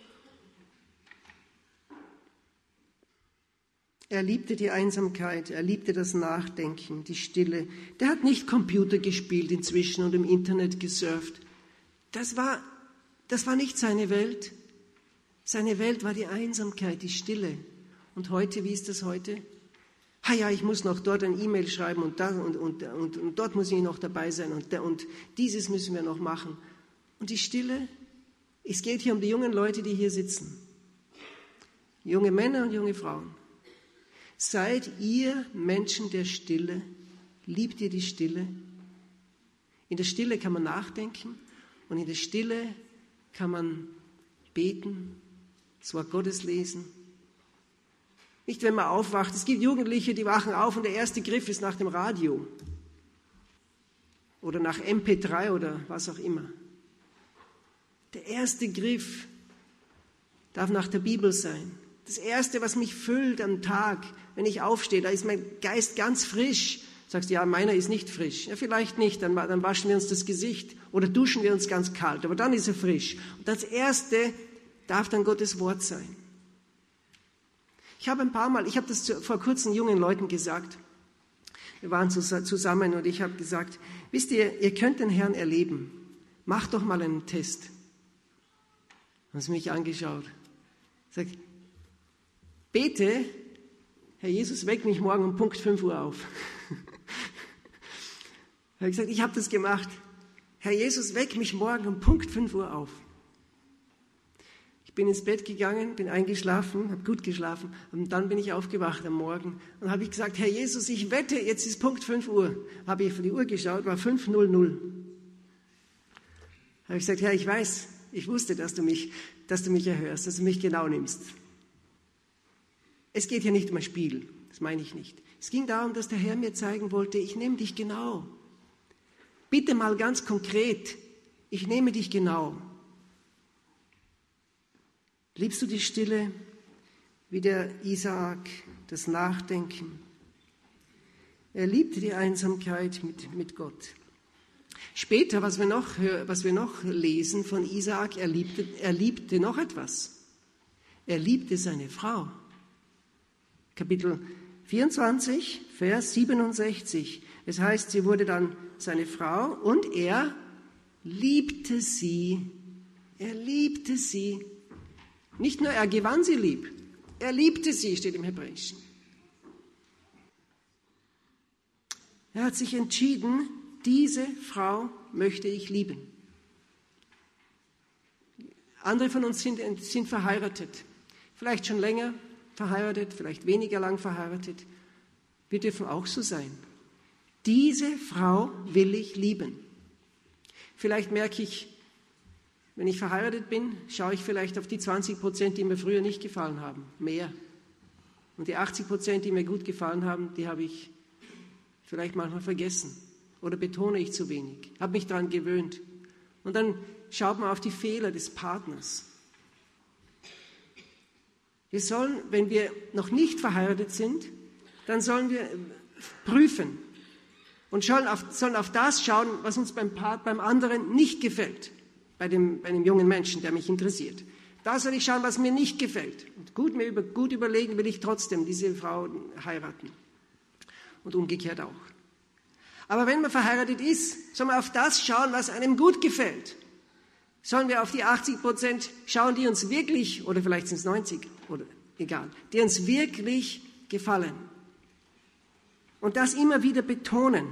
Er liebte die Einsamkeit, er liebte das Nachdenken, die Stille. Der hat nicht Computer gespielt inzwischen und im Internet gesurft. Das war nicht seine Welt. Seine Welt war die Einsamkeit, die Stille. Und heute, wie ist das heute? Ja, ich muss noch dort ein E-Mail schreiben und dort muss ich noch dabei sein und dieses müssen wir noch machen. Und die Stille, es geht hier um die jungen Leute, die hier sitzen. Junge Männer und junge Frauen. Seid ihr Menschen der Stille? Liebt ihr die Stille? In der Stille kann man nachdenken und in der Stille kann man beten, das Wort Gottes lesen. Nicht, wenn man aufwacht. Es gibt Jugendliche, die wachen auf und der erste Griff ist nach dem Radio oder nach MP3 oder was auch immer. Der erste Griff darf nach der Bibel sein. Das Erste, was mich füllt am Tag, wenn ich aufstehe, da ist mein Geist ganz frisch. Sagst du, ja, meiner ist nicht frisch. Ja, vielleicht nicht, dann waschen wir uns das Gesicht oder duschen wir uns ganz kalt, aber dann ist er frisch. Und das Erste darf dann Gottes Wort sein. Ich habe das vor kurzem jungen Leuten gesagt. Wir waren zusammen und ich habe gesagt, wisst ihr könnt den Herrn erleben. Macht doch mal einen Test. Haben sie mich angeschaut. Sagt, bete, Herr Jesus, weck mich morgen um Punkt 5 Uhr auf. Ich habe gesagt, ich habe das gemacht. Herr Jesus, weck mich morgen um Punkt 5 Uhr auf. Ich bin ins Bett gegangen, bin eingeschlafen, habe gut geschlafen und dann bin ich aufgewacht am Morgen und habe ich gesagt, Herr Jesus, ich wette, jetzt ist Punkt 5 Uhr. Habe ich auf die Uhr geschaut, war 5:00. Habe ich gesagt, Herr, ich weiß, ich wusste, dass du mich erhörst, dass du mich genau nimmst. Es geht hier nicht um ein Spiel, das meine ich nicht. Es ging darum, dass der Herr mir zeigen wollte, ich nehme dich genau. Bitte mal ganz konkret, ich nehme dich genau. Liebst du die Stille wie der Isaak, das Nachdenken? Er liebte die Einsamkeit mit Gott. Später, was wir noch lesen von Isaak, er liebte noch etwas. Er liebte seine Frau. Kapitel 24, Vers 67. Es heißt, sie wurde dann seine Frau und er liebte sie. Er liebte sie. Nicht nur er gewann sie lieb, er liebte sie, steht im Hebräischen. Er hat sich entschieden, diese Frau möchte ich lieben. Andere von uns sind verheiratet, vielleicht schon länger verheiratet, vielleicht weniger lang verheiratet. Wir dürfen auch so sein. Diese Frau will ich lieben. Vielleicht merke ich, wenn ich verheiratet bin, schaue ich vielleicht auf die 20%, die mir früher nicht gefallen haben, mehr. Und die 80%, die mir gut gefallen haben, die habe ich vielleicht manchmal vergessen oder betone ich zu wenig, habe mich daran gewöhnt. Und dann schaut man auf die Fehler des Partners. Wir sollen, wenn wir noch nicht verheiratet sind, dann sollen wir prüfen und sollen auf das schauen, was uns beim anderen nicht gefällt. Bei dem jungen Menschen, der mich interessiert. Da soll ich schauen, was mir nicht gefällt. Und gut überlegen, will ich trotzdem diese Frau heiraten. Und umgekehrt auch. Aber wenn man verheiratet ist, soll man auf das schauen, was einem gut gefällt. Sollen wir auf die 80% schauen, die uns wirklich, oder vielleicht sind es 90, oder egal, die uns wirklich gefallen. Und das immer wieder betonen.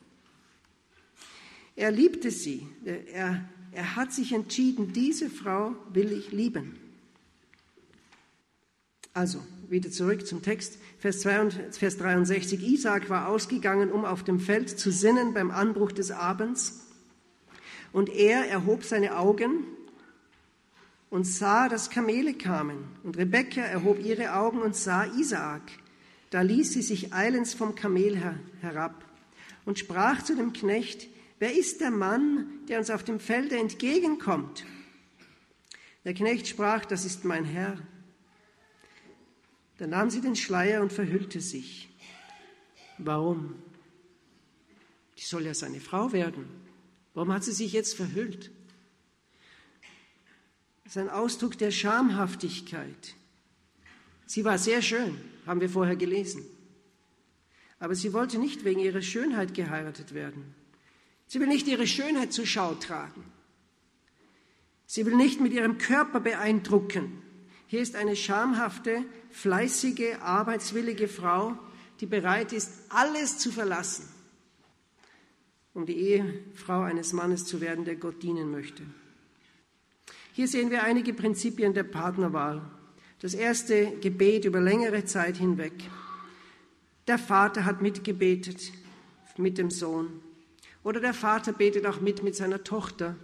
Er liebte sie. Er hat sich entschieden, diese Frau will ich lieben. Also, wieder zurück zum Text, Vers 63. Isaak war ausgegangen, um auf dem Feld zu sinnen beim Anbruch des Abends. Und er erhob seine Augen und sah, dass Kamele kamen. Und Rebekka erhob ihre Augen und sah Isaak. Da ließ sie sich eilends vom Kamel herab und sprach zu dem Knecht, wer ist der Mann, der uns auf dem Felde entgegenkommt? Der Knecht sprach, das ist mein Herr. Da nahm sie den Schleier und verhüllte sich. Warum? Die soll ja seine Frau werden. Warum hat sie sich jetzt verhüllt? Das ist ein Ausdruck der Schamhaftigkeit. Sie war sehr schön, haben wir vorher gelesen. Aber sie wollte nicht wegen ihrer Schönheit geheiratet werden. Sie will nicht ihre Schönheit zur Schau tragen. Sie will nicht mit ihrem Körper beeindrucken. Hier ist eine schamhafte, fleißige, arbeitswillige Frau, die bereit ist, alles zu verlassen, um die Ehefrau eines Mannes zu werden, der Gott dienen möchte. Hier sehen wir einige Prinzipien der Partnerwahl. Das erste, Gebet über längere Zeit hinweg. Der Vater hat mitgebetet mit dem Sohn. Oder der Vater betet auch mit seiner Tochter.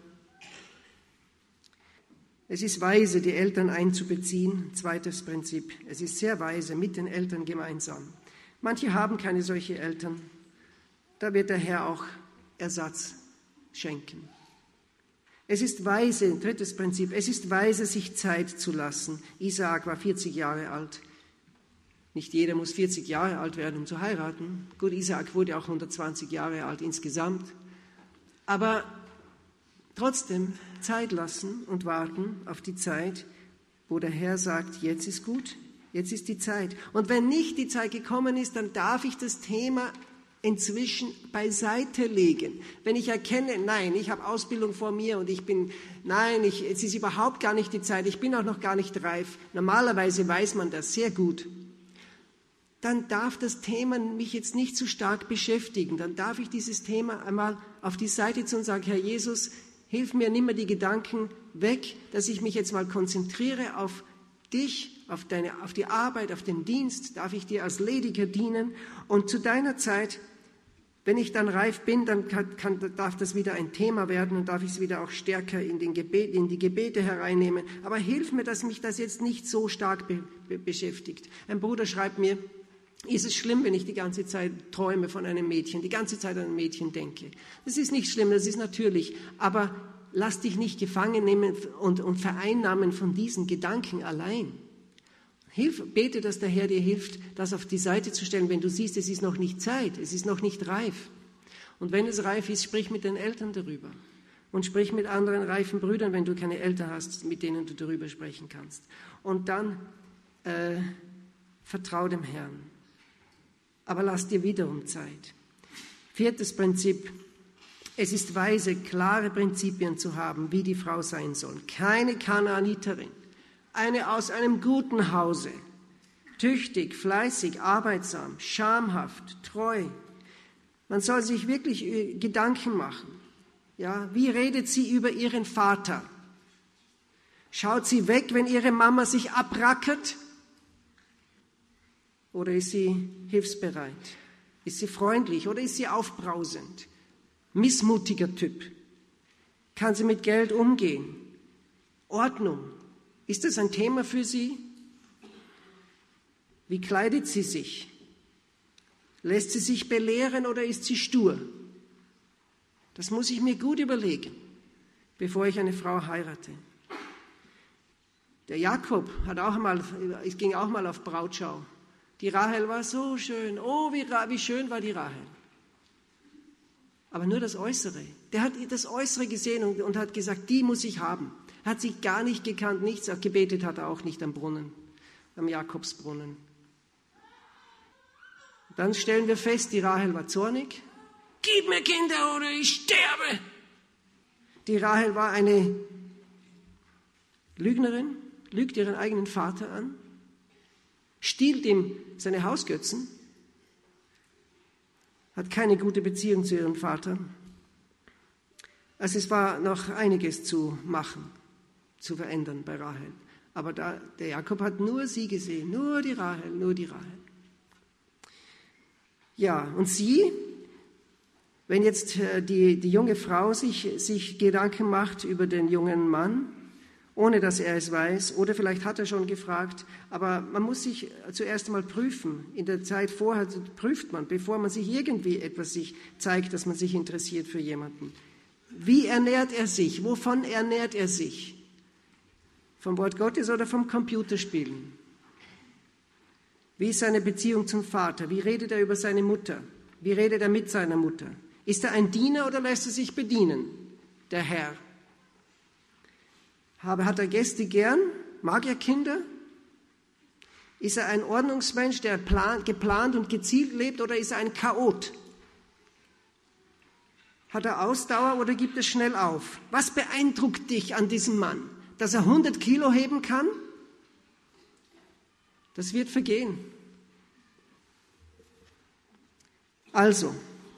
Es ist weise, die Eltern einzubeziehen. Zweites Prinzip. Es ist sehr weise, mit den Eltern gemeinsam. Manche haben keine solche Eltern. Da wird der Herr auch Ersatz schenken. Es ist weise, drittes Prinzip, es ist weise, sich Zeit zu lassen. Isaak war 40 Jahre alt. Nicht jeder muss 40 Jahre alt werden, um zu heiraten. Gut, Isaak wurde auch 120 Jahre alt insgesamt. Aber trotzdem Zeit lassen und warten auf die Zeit, wo der Herr sagt, jetzt ist gut, jetzt ist die Zeit. Und wenn nicht die Zeit gekommen ist, dann darf ich das Thema inzwischen beiseite legen. Wenn ich erkenne, nein, ich habe Ausbildung vor mir und es ist überhaupt gar nicht die Zeit, ich bin auch noch gar nicht reif. Normalerweise weiß man das sehr gut. Dann darf das Thema mich jetzt nicht zu stark beschäftigen. Dann darf ich dieses Thema einmal auf die Seite tun und sagen, Herr Jesus, hilf mir, nimm mir die Gedanken weg, dass ich mich jetzt mal konzentriere auf dich, auf die Arbeit, auf den Dienst. Darf ich dir als Lediger dienen? Und zu deiner Zeit, wenn ich dann reif bin, dann darf das wieder ein Thema werden und darf ich es wieder auch stärker in die Gebete hereinnehmen. Aber hilf mir, dass mich das jetzt nicht so stark beschäftigt. Ein Bruder schreibt mir, ist es schlimm, wenn ich die ganze Zeit träume von einem Mädchen, die ganze Zeit an ein Mädchen denke? Das ist nicht schlimm, das ist natürlich, aber lass dich nicht gefangen nehmen und vereinnahmen von diesen Gedanken allein. Bete, dass der Herr dir hilft, das auf die Seite zu stellen, wenn du siehst, es ist noch nicht Zeit, es ist noch nicht reif. Und wenn es reif ist, sprich mit den Eltern darüber. Und sprich mit anderen reifen Brüdern, wenn du keine Eltern hast, mit denen du darüber sprechen kannst. Und dann vertrau dem Herrn. Aber lass dir wiederum Zeit. Viertes Prinzip. Es ist weise, klare Prinzipien zu haben, wie die Frau sein soll. Keine Kanaaniterin. Eine aus einem guten Hause, tüchtig, fleißig, arbeitsam, schamhaft, treu. Man soll sich wirklich Gedanken machen. Ja, wie redet sie über ihren Vater? Schaut sie weg, wenn ihre Mama sich abrackert? Oder ist sie hilfsbereit? Ist sie freundlich oder ist sie aufbrausend? Missmutiger Typ. Kann sie mit Geld umgehen? Ordnung. Ist das ein Thema für sie? Wie kleidet sie sich? Lässt sie sich belehren oder ist sie stur? Das muss ich mir gut überlegen, bevor ich eine Frau heirate. Der Jakob ging auch mal auf Brautschau. Die Rahel war so schön. Oh, wie schön war die Rahel. Aber nur das Äußere. Der hat das Äußere gesehen und hat gesagt, die muss ich haben. Er hat sich gar nicht gekannt, nichts. Auch gebetet hat er auch nicht am Brunnen, am Jakobsbrunnen. Dann stellen wir fest, die Rahel war zornig. Gib mir Kinder oder ich sterbe. Die Rahel war eine Lügnerin, lügt ihren eigenen Vater an, stiehlt ihm seine Hausgötzen, hat keine gute Beziehung zu ihrem Vater. Also es war noch einiges zu machen, zu verändern bei Rahel. Aber der Jakob hat nur sie gesehen, nur die Rahel, nur die Rahel. Ja, und sie, wenn jetzt die junge Frau sich Gedanken macht über den jungen Mann, ohne dass er es weiß, oder vielleicht hat er schon gefragt, aber man muss sich zuerst einmal prüfen. In der Zeit vorher prüft man, bevor man sich irgendwie etwas zeigt, dass man sich interessiert für jemanden. Wie ernährt er sich? Wovon ernährt er sich? Vom Wort Gottes oder vom Computerspielen? Wie ist seine Beziehung zum Vater? Wie redet er über seine Mutter? Wie redet er mit seiner Mutter? Ist er ein Diener oder lässt er sich bedienen? Der Herr. Hat er Gäste gern? Mag er Kinder? Ist er ein Ordnungsmensch, der geplant und gezielt lebt, oder ist er ein Chaot? Hat er Ausdauer oder gibt er schnell auf? Was beeindruckt dich an diesem Mann? Dass er 100 Kilo heben kann? Das wird vergehen. Also,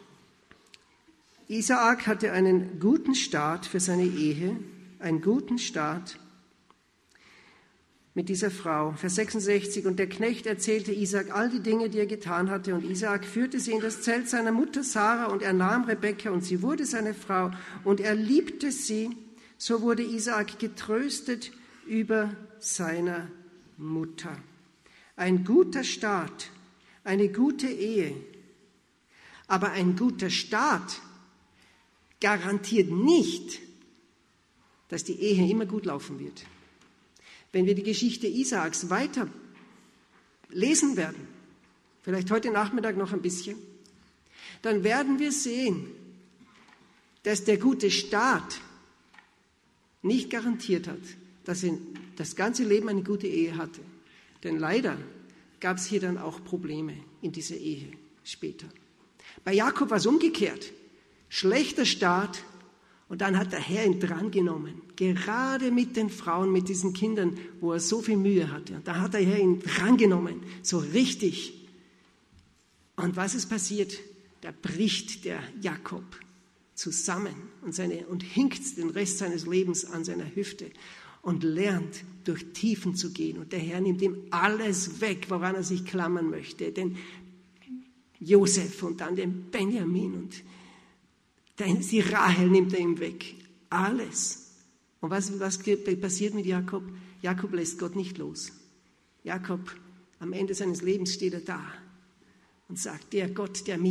Isaak hatte einen guten Start für seine Ehe, einen guten Start mit dieser Frau. Vers 66, und der Knecht erzählte Isaak all die Dinge, die er getan hatte, und Isaak führte sie in das Zelt seiner Mutter Sarah, und er nahm Rebekka, und sie wurde seine Frau, und er liebte sie. So wurde Isaak getröstet über seiner Mutter. Ein guter Start, eine gute Ehe, aber ein guter Start garantiert nicht, dass die Ehe immer gut laufen wird. Wenn wir die Geschichte Isaaks weiter lesen werden, vielleicht heute Nachmittag noch ein bisschen, dann werden wir sehen, dass der gute Start nicht garantiert hat, dass er das ganze Leben eine gute Ehe hatte. Denn leider gab es hier dann auch Probleme in dieser Ehe später. Bei Jakob war es umgekehrt. Schlechter Start, und dann hat der Herr ihn drangenommen. Gerade mit den Frauen, mit diesen Kindern, wo er so viel Mühe hatte. Und da hat der Herr ihn drangenommen, so richtig. Und was ist passiert? Da bricht der Jakob zusammen und hinkt den Rest seines Lebens an seiner Hüfte und lernt, durch Tiefen zu gehen. Und der Herr nimmt ihm alles weg, woran er sich klammern möchte. Den Josef und dann den Benjamin und die Rahel nimmt er ihm weg. Alles. Und was passiert mit Jakob? Jakob lässt Gott nicht los. Jakob, am Ende seines Lebens steht er da und sagt, der Gott, der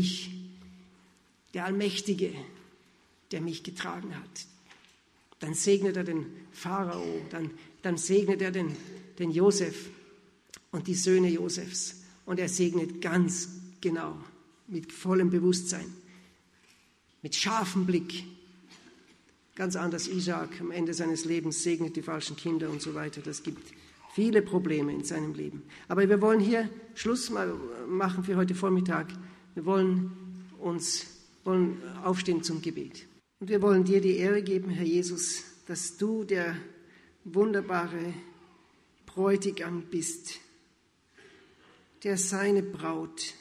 Allmächtige, der mich getragen hat. Dann segnet er den Pharao, dann segnet er den Josef und die Söhne Josefs. Und er segnet ganz genau, mit vollem Bewusstsein, mit scharfem Blick. Ganz anders Isaak am Ende seines Lebens segnet die falschen Kinder und so weiter. Das gibt viele Probleme in seinem Leben. Aber wir wollen hier Schluss machen für heute Vormittag. Wir wollen aufstehen zum Gebet. Und wir wollen dir die Ehre geben, Herr Jesus, dass du der wunderbare Bräutigam bist, der seine Braut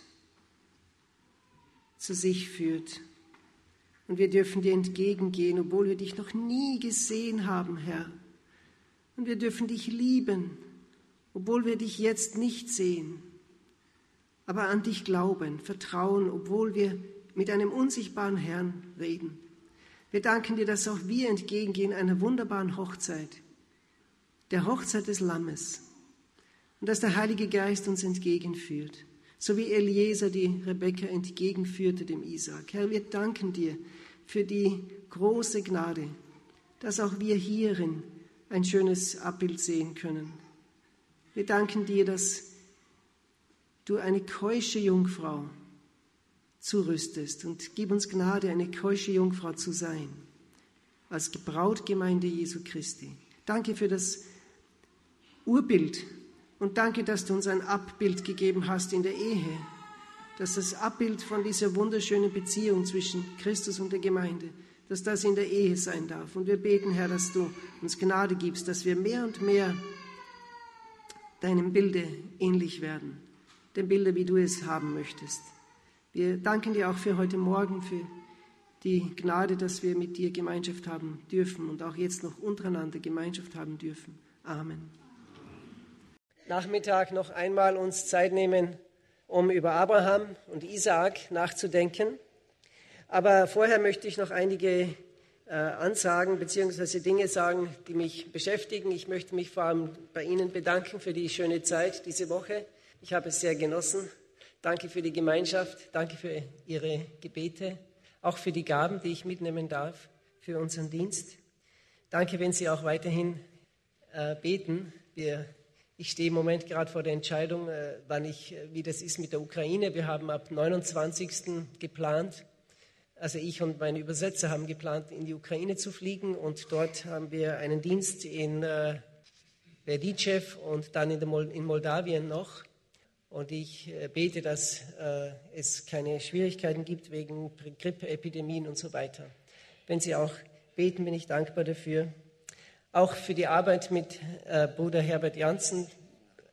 zu sich führt. Und wir dürfen dir entgegengehen, obwohl wir dich noch nie gesehen haben, Herr. Und wir dürfen dich lieben, obwohl wir dich jetzt nicht sehen. Aber an dich glauben, vertrauen, obwohl wir mit einem unsichtbaren Herrn reden. Wir danken dir, dass auch wir entgegengehen einer wunderbaren Hochzeit, der Hochzeit des Lammes. Und dass der Heilige Geist uns entgegenführt, so wie Eliezer die Rebekka entgegenführte dem Isaak. Herr, wir danken dir für die große Gnade, dass auch wir hierin ein schönes Abbild sehen können. Wir danken dir, dass du eine keusche Jungfrau zurüstest, und gib uns Gnade, eine keusche Jungfrau zu sein, als Brautgemeinde Jesu Christi. Danke für das Urbild und danke, dass du uns ein Abbild gegeben hast in der Ehe, dass das Abbild von dieser wunderschönen Beziehung zwischen Christus und der Gemeinde, dass das in der Ehe sein darf. Und wir beten, Herr, dass du uns Gnade gibst, dass wir mehr und mehr deinem Bilde ähnlich werden, dem Bilde, wie du es haben möchtest. Wir danken dir auch für heute Morgen, für die Gnade, dass wir mit dir Gemeinschaft haben dürfen und auch jetzt noch untereinander Gemeinschaft haben dürfen. Amen. Nachmittag noch einmal uns Zeit nehmen, um über Abraham und Isaak nachzudenken. Aber vorher möchte ich noch einige Ansagen bzw. Dinge sagen, die mich beschäftigen. Ich möchte mich vor allem bei Ihnen bedanken für die schöne Zeit diese Woche. Ich habe es sehr genossen. Danke für die Gemeinschaft, danke für Ihre Gebete, auch für die Gaben, die ich mitnehmen darf für unseren Dienst. Danke, wenn Sie auch weiterhin beten. Ich stehe im Moment gerade vor der Entscheidung, wie das ist mit der Ukraine. Wir haben ab 29. geplant, also ich und meine Übersetzer haben geplant, in die Ukraine zu fliegen, und dort haben wir einen Dienst in Berdichev und dann in Moldawien noch. Und ich bete, dass es keine Schwierigkeiten gibt wegen Grippeepidemien und so weiter. Wenn Sie auch beten, bin ich dankbar dafür. Auch für die Arbeit mit Bruder Herbert Janssen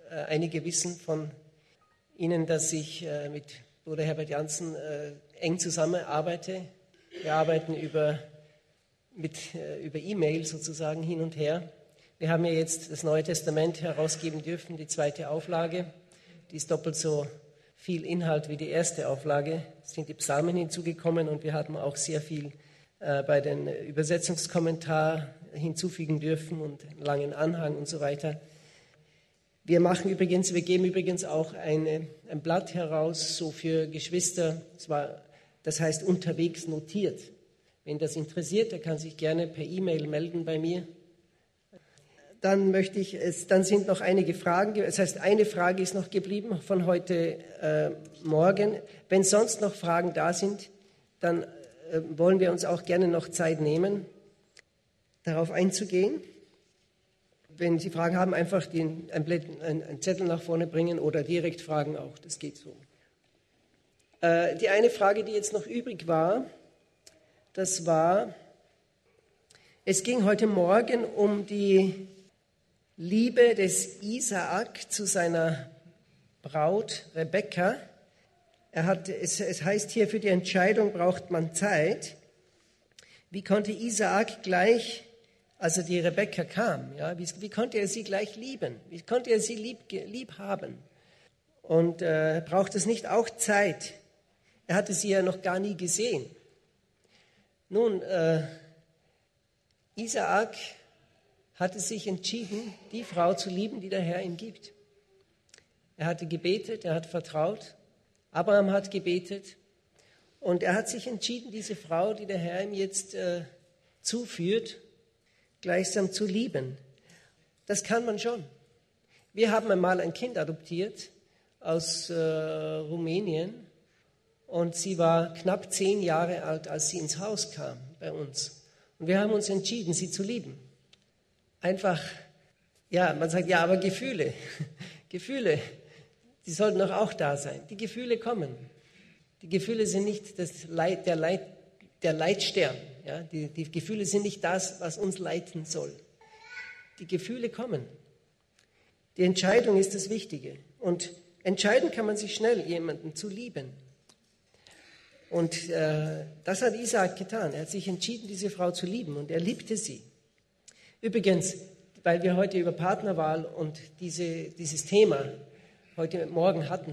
einige wissen von Ihnen, dass ich mit Bruder Herbert Janssen eng zusammenarbeite. Wir arbeiten über E-Mail sozusagen hin und her. Wir haben ja jetzt das Neue Testament herausgeben dürfen, die 2. Auflage. Die ist doppelt so viel Inhalt wie die 1. Auflage. Es sind die Psalmen hinzugekommen und wir haben auch sehr viel bei den Übersetzungskommentar hinzufügen dürfen und einen langen Anhang und so weiter. Wir geben übrigens auch ein Blatt heraus, so für Geschwister, das heißt unterwegs notiert. Wenn das interessiert, der kann sich gerne per E-Mail melden bei mir. Dann sind noch einige Fragen, das heißt, eine Frage ist noch geblieben von heute Morgen. Wenn sonst noch Fragen da sind, dann wollen wir uns auch gerne noch Zeit nehmen, darauf einzugehen. Wenn Sie Fragen haben, einfach einen Zettel nach vorne bringen oder direkt fragen auch, das geht so. Die eine Frage, die jetzt noch übrig war, es ging heute Morgen um die Liebe des Isaak zu seiner Braut Rebekka. Es heißt hier, für die Entscheidung braucht man Zeit. Wie konnte Isaak gleich, als die Rebekka kam, wie konnte er sie gleich lieben? Wie konnte er sie lieb haben? Und braucht es nicht auch Zeit? Er hatte sie ja noch gar nie gesehen. Nun, Isaak hatte sich entschieden, die Frau zu lieben, die der Herr ihm gibt. Er hatte gebetet, er hat vertraut. Abraham hat gebetet und er hat sich entschieden, diese Frau, die der Herr ihm jetzt zuführt, gleichsam zu lieben. Das kann man schon. Wir haben einmal ein Kind adoptiert aus Rumänien und sie war knapp 10 Jahre alt, als sie ins Haus kam bei uns. Und wir haben uns entschieden, sie zu lieben. Einfach, man sagt, aber Gefühle, die sollten doch auch da sein. Die Gefühle kommen. Die Gefühle sind nicht der Leitstern. Ja? Die Gefühle sind nicht das, was uns leiten soll. Die Gefühle kommen. Die Entscheidung ist das Wichtige. Und entscheiden kann man sich schnell, jemanden zu lieben. Und das hat Isaak getan. Er hat sich entschieden, diese Frau zu lieben und er liebte sie. Übrigens, weil wir heute über Partnerwahl und dieses Thema heute Morgen hatten,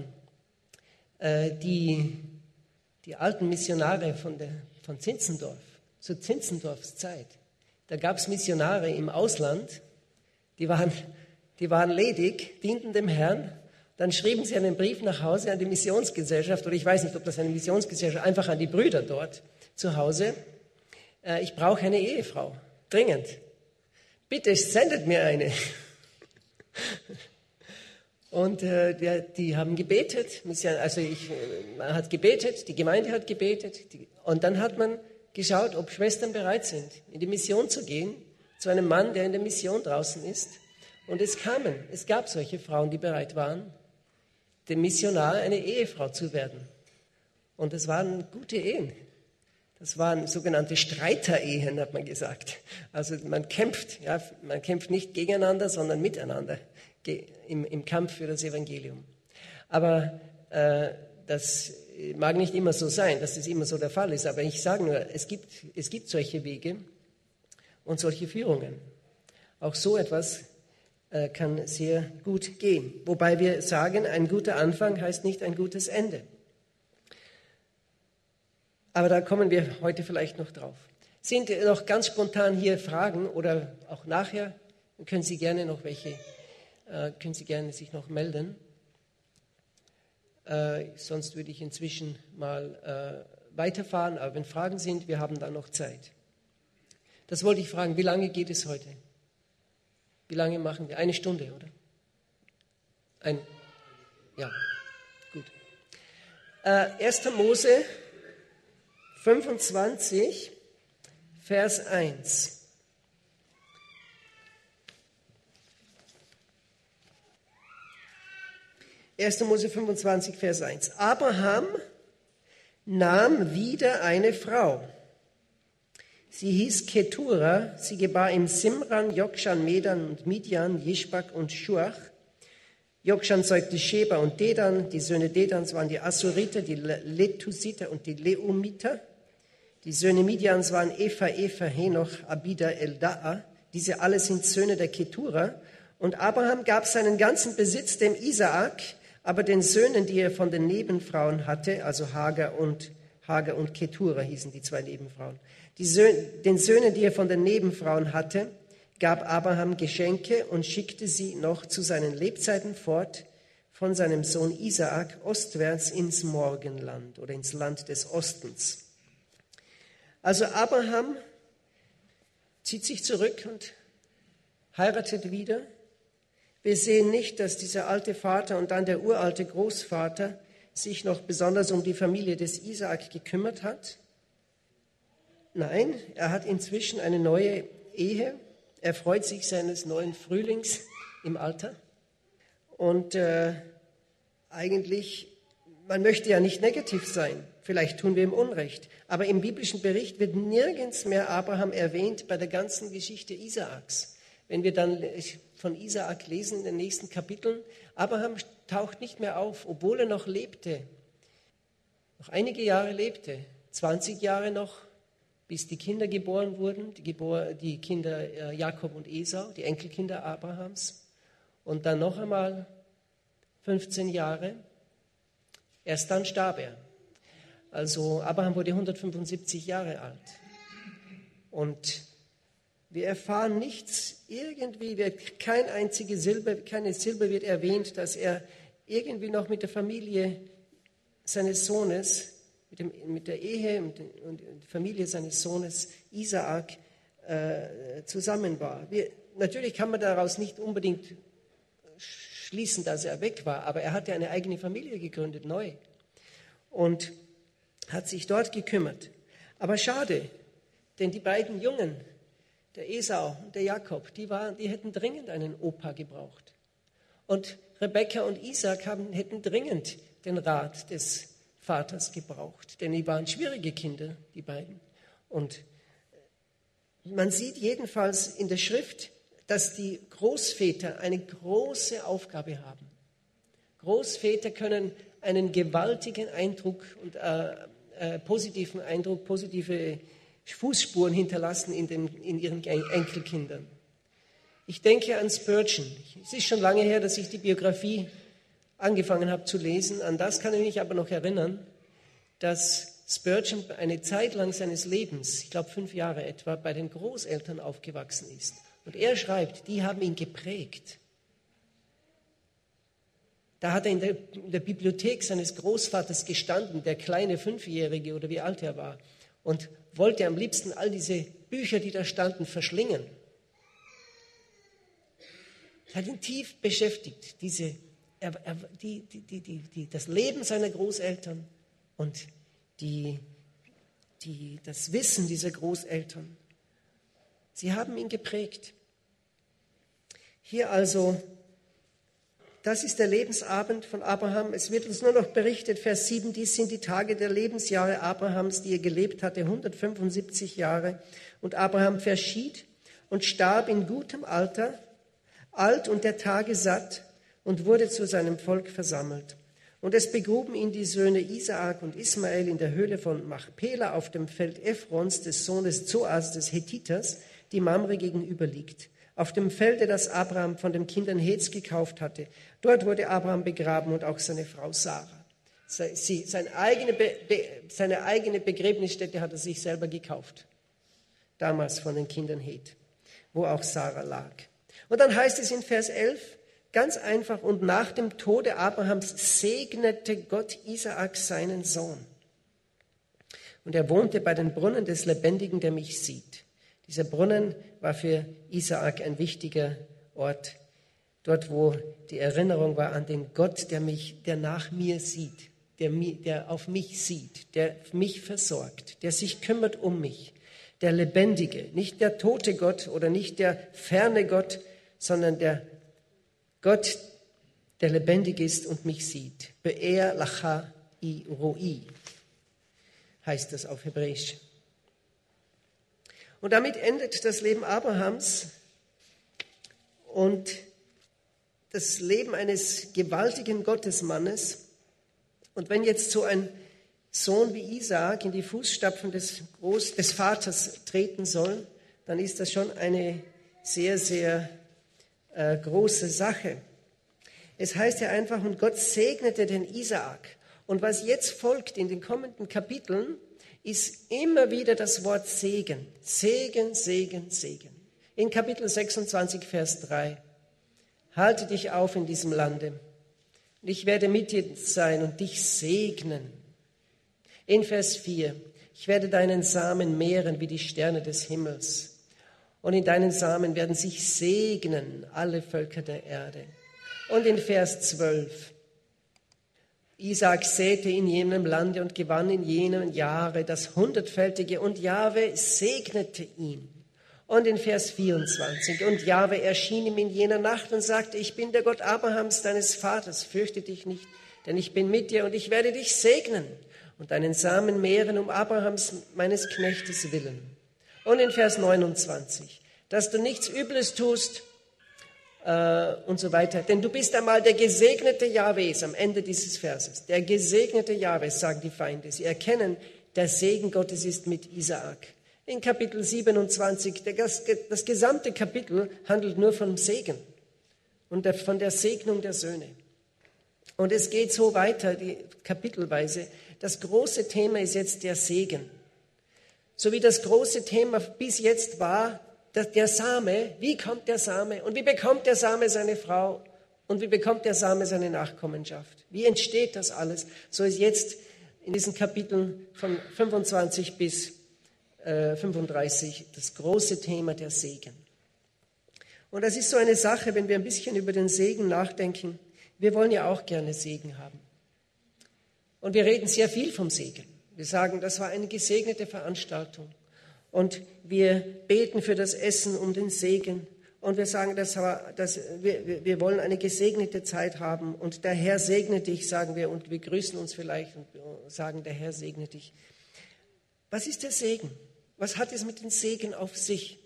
die alten Missionare von Zinzendorf, zu Zinzendorfs Zeit, da gab es Missionare im Ausland, die waren ledig, dienten dem Herrn, dann schrieben sie einen Brief nach Hause an die Missionsgesellschaft, oder ich weiß nicht, ob das eine Missionsgesellschaft, einfach an die Brüder dort zu Hause, ich brauche eine Ehefrau, dringend. Bitte sendet mir eine. Und die haben gebetet, man hat gebetet, die Gemeinde hat gebetet und dann hat man geschaut, ob Schwestern bereit sind, in die Mission zu gehen, zu einem Mann, der in der Mission draußen ist. Und es gab solche Frauen, die bereit waren, dem Missionar eine Ehefrau zu werden. Und das waren gute Ehen. Das waren sogenannte Streiterehen, hat man gesagt. Also man kämpft nicht gegeneinander, sondern miteinander im Kampf für das Evangelium. Aber das mag nicht immer so sein, dass das immer so der Fall ist. Aber ich sage nur, es gibt solche Wege und solche Führungen. Auch so etwas kann sehr gut gehen. Wobei wir sagen, ein guter Anfang heißt nicht ein gutes Ende. Aber da kommen wir heute vielleicht noch drauf. Sind noch ganz spontan hier Fragen oder auch nachher? Dann können Sie gerne noch können Sie gerne sich noch melden. Sonst würde ich inzwischen mal weiterfahren. Aber wenn Fragen sind, wir haben dann noch Zeit. Das wollte ich fragen. Wie lange geht es heute? Wie lange machen wir? 1 Stunde, oder? Ja, gut. 1. Mose 25, Vers 1. Mose 25, Vers 1. Abraham nahm wieder eine Frau. Sie hieß Ketura, sie gebar ihm Simran, Jokshan, Medan und Midian, Jischbak und Schuach. Jokshan zeugte Sheba und Dedan. Die Söhne Dedans waren die Assuriter, die Letusiter und die Leumiter. Die Söhne Midians waren Epha, Henoch, Abida, Eldaa. Diese alle sind Söhne der Keturer. Und Abraham gab seinen ganzen Besitz dem Isaak, aber den Söhnen, die er von den Nebenfrauen hatte, also Hagar und Ketura hießen die zwei Nebenfrauen. Den Söhnen, die er von den Nebenfrauen hatte, gab Abraham Geschenke und schickte sie noch zu seinen Lebzeiten fort von seinem Sohn Isaak ostwärts ins Morgenland oder ins Land des Ostens. Also Abraham zieht sich zurück und heiratet wieder. Wir sehen nicht, dass dieser alte Vater und dann der uralte Großvater sich noch besonders um die Familie des Isaak gekümmert hat. Nein, er hat inzwischen eine neue Ehe. Er freut sich seines neuen Frühlings im Alter. Und eigentlich, man möchte ja nicht negativ sein. Vielleicht tun wir ihm Unrecht. Aber im biblischen Bericht wird nirgends mehr Abraham erwähnt bei der ganzen Geschichte Isaaks. Wenn wir dann von Isaak lesen in den nächsten Kapiteln, Abraham taucht nicht mehr auf, obwohl er noch lebte. Noch einige Jahre lebte, 20 Jahre noch, bis die Kinder geboren wurden, die Kinder Jakob und Esau, die Enkelkinder Abrahams. Und dann noch einmal 15 Jahre. Erst dann starb er. Also Abraham wurde 175 Jahre alt. Und wir erfahren nichts, irgendwie wird keine Silbe wird erwähnt, dass er irgendwie noch mit der Familie seines Sohnes, mit der Ehe und der Familie seines Sohnes Isaak zusammen war. Natürlich kann man daraus nicht unbedingt schließen, dass er weg war, aber er hatte eine eigene Familie gegründet, neu. Und hat sich dort gekümmert. Aber schade, denn die beiden Jungen, der Esau und der Jakob, die hätten dringend einen Opa gebraucht. Und Rebekka und Isaak hätten dringend den Rat des Vaters gebraucht, denn die waren schwierige Kinder, die beiden. Und man sieht jedenfalls in der Schrift, dass die Großväter eine große Aufgabe haben. Großväter können einen gewaltigen Eindruck und positiven Eindruck, positive Fußspuren hinterlassen in ihren Enkelkindern. Ich denke an Spurgeon. Es ist schon lange her, dass ich die Biografie angefangen habe zu lesen. An das kann ich mich aber noch erinnern, dass Spurgeon eine Zeit lang seines Lebens, ich glaube 5 Jahre etwa, bei den Großeltern aufgewachsen ist. Und er schreibt, die haben ihn geprägt. Da hat er in der Bibliothek seines Großvaters gestanden, der kleine 5-Jährige oder wie alt er war, und wollte am liebsten all diese Bücher, die da standen, verschlingen. Das hat ihn tief beschäftigt, das Leben seiner Großeltern und das Wissen dieser Großeltern. Sie haben ihn geprägt. Hier also, das ist der Lebensabend von Abraham. Es wird uns nur noch berichtet, Vers 7, dies sind die Tage der Lebensjahre Abrahams, die er gelebt hatte, 175 Jahre. Und Abraham verschied und starb in gutem Alter, alt und der Tage satt, und wurde zu seinem Volk versammelt. Und es begruben ihn die Söhne Isaak und Ismael in der Höhle von Machpela auf dem Feld Ephrons, des Sohnes Zoas, des Hethiters, die Mamre gegenüber liegt, auf dem Felde, das Abraham von den Kindern Heths gekauft hatte. Dort wurde Abraham begraben und auch seine Frau Sarah. Seine eigene Begräbnisstätte hat er sich selber gekauft, damals von den Kindern Heth, wo auch Sarah lag. Und dann heißt es in Vers 11, ganz einfach, und nach dem Tode Abrahams segnete Gott Isaak seinen Sohn. Und er wohnte bei den Brunnen des Lebendigen, der mich sieht. Dieser Brunnen war für Isaak ein wichtiger Ort, dort wo die Erinnerung war an den Gott, der nach mir sieht, der auf mich sieht, der mich versorgt, der sich kümmert um mich, der Lebendige, nicht der tote Gott oder nicht der ferne Gott, sondern der Gott, der lebendig ist und mich sieht. Be'er lacha I roi heißt das auf Hebräisch. Und damit endet das Leben Abrahams und das Leben eines gewaltigen Gottesmannes. Und wenn jetzt so ein Sohn wie Isaak in die Fußstapfen des Vaters treten soll, dann ist das schon eine sehr, sehr große Sache. Es heißt ja einfach, und Gott segnete den Isaak. Und was jetzt folgt in den kommenden Kapiteln, ist immer wieder das Wort Segen. Segen, Segen, Segen. In Kapitel 26, Vers 3. Halte dich auf in diesem Lande. Und ich werde mit dir sein und dich segnen. In Vers 4. Ich werde deinen Samen mehren wie die Sterne des Himmels. Und in deinen Samen werden sich segnen alle Völker der Erde. Und in Vers 12. Isaak säte in jenem Lande und gewann in jenem Jahre das Hundertfältige und Jahwe segnete ihn. Und in Vers 24, und Jahwe erschien ihm in jener Nacht und sagte, ich bin der Gott Abrahams, deines Vaters, fürchte dich nicht, denn ich bin mit dir und ich werde dich segnen und deinen Samen mehren um Abrahams, meines Knechtes willen. Und in Vers 29, dass du nichts Übles tust, und so weiter. Denn du bist einmal der gesegnete Jahwes am Ende dieses Verses. Der gesegnete Jahwes, sagen die Feinde. Sie erkennen, der Segen Gottes ist mit Isaak. In Kapitel 27, das gesamte Kapitel handelt nur vom Segen und von der Segnung der Söhne. Und es geht so weiter, die kapitelweise. Das große Thema ist jetzt der Segen. So wie das große Thema bis jetzt war, der Same, wie kommt der Same und wie bekommt der Same seine Frau und wie bekommt der Same seine Nachkommenschaft? Wie entsteht das alles? So ist jetzt in diesen Kapiteln von 25 bis 35 das große Thema der Segen. Und das ist so eine Sache, wenn wir ein bisschen über den Segen nachdenken. Wir wollen ja auch gerne Segen haben. Und wir reden sehr viel vom Segen. Wir sagen, das war eine gesegnete Veranstaltung. Und wir beten für das Essen um den Segen. Und wir sagen, wir wollen eine gesegnete Zeit haben. Und der Herr segne dich, sagen wir. Und wir grüßen uns vielleicht und sagen, der Herr segne dich. Was ist der Segen? Was hat es mit dem Segen auf sich?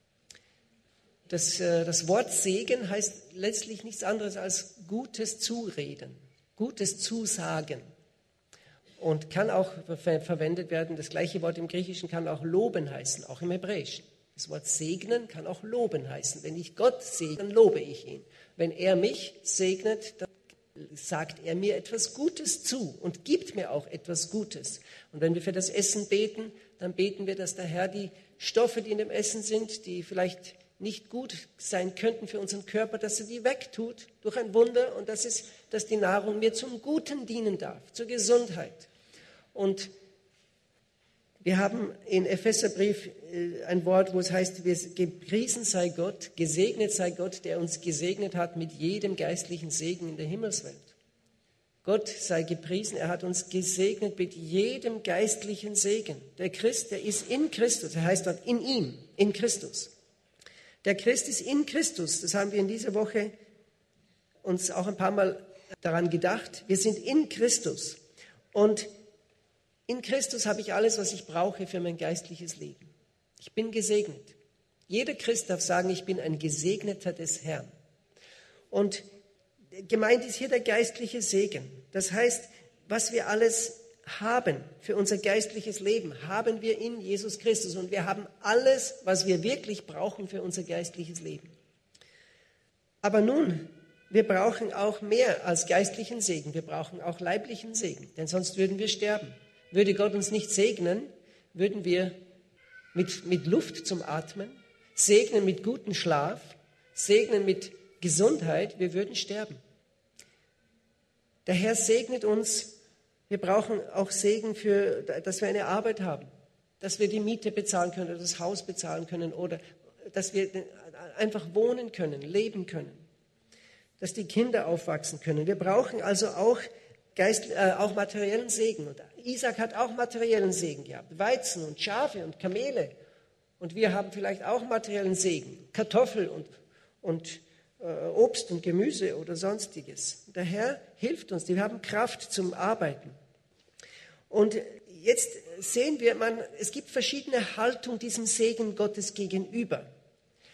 Das Wort Segen heißt letztlich nichts anderes als gutes Zureden, gutes Zusagen. Und kann auch verwendet werden, das gleiche Wort im Griechischen kann auch loben heißen, auch im Hebräischen. Das Wort segnen kann auch loben heißen. Wenn ich Gott segne, dann lobe ich ihn. Wenn er mich segnet, dann sagt er mir etwas Gutes zu und gibt mir auch etwas Gutes. Und wenn wir für das Essen beten, dann beten wir, dass der Herr die Stoffe, die in dem Essen sind, die vielleicht nicht gut sein könnten für unseren Körper, dass er die wegtut durch ein Wunder und dass die Nahrung mir zum Guten dienen darf, zur Gesundheit. Und wir haben in Epheserbrief ein Wort, wo es heißt, gepriesen sei Gott, gesegnet sei Gott, der uns gesegnet hat mit jedem geistlichen Segen in der Himmelswelt. Gott sei gepriesen, er hat uns gesegnet mit jedem geistlichen Segen. Der Christ, der ist in Christus, er heißt dort in ihm, in Christus. Der Christ ist in Christus, das haben wir in dieser Woche uns auch ein paar Mal daran gedacht. Wir sind in Christus und in Christus habe ich alles, was ich brauche für mein geistliches Leben. Ich bin gesegnet. Jeder Christ darf sagen, ich bin ein Gesegneter des Herrn. Und gemeint ist hier der geistliche Segen. Das heißt, was wir alles haben für unser geistliches Leben, haben wir in Jesus Christus. Und wir haben alles, was wir wirklich brauchen für unser geistliches Leben. Aber nun, wir brauchen auch mehr als geistlichen Segen. Wir brauchen auch leiblichen Segen, denn sonst würden wir sterben. Würde Gott uns nicht segnen, würden wir mit Luft zum Atmen, segnen mit gutem Schlaf, segnen mit Gesundheit, wir würden sterben. Der Herr segnet uns. Wir brauchen auch Segen dass wir eine Arbeit haben, dass wir die Miete bezahlen können oder das Haus bezahlen können oder dass wir einfach wohnen können, leben können, dass die Kinder aufwachsen können. Wir brauchen also auch materiellen Segen. Und Isaak hat auch materiellen Segen gehabt. Weizen und Schafe und Kamele. Und wir haben vielleicht auch materiellen Segen. Kartoffel und Obst und Gemüse oder Sonstiges. Der Herr hilft uns. Wir haben Kraft zum Arbeiten. Und jetzt sehen wir, es gibt verschiedene Haltungen diesem Segen Gottes gegenüber.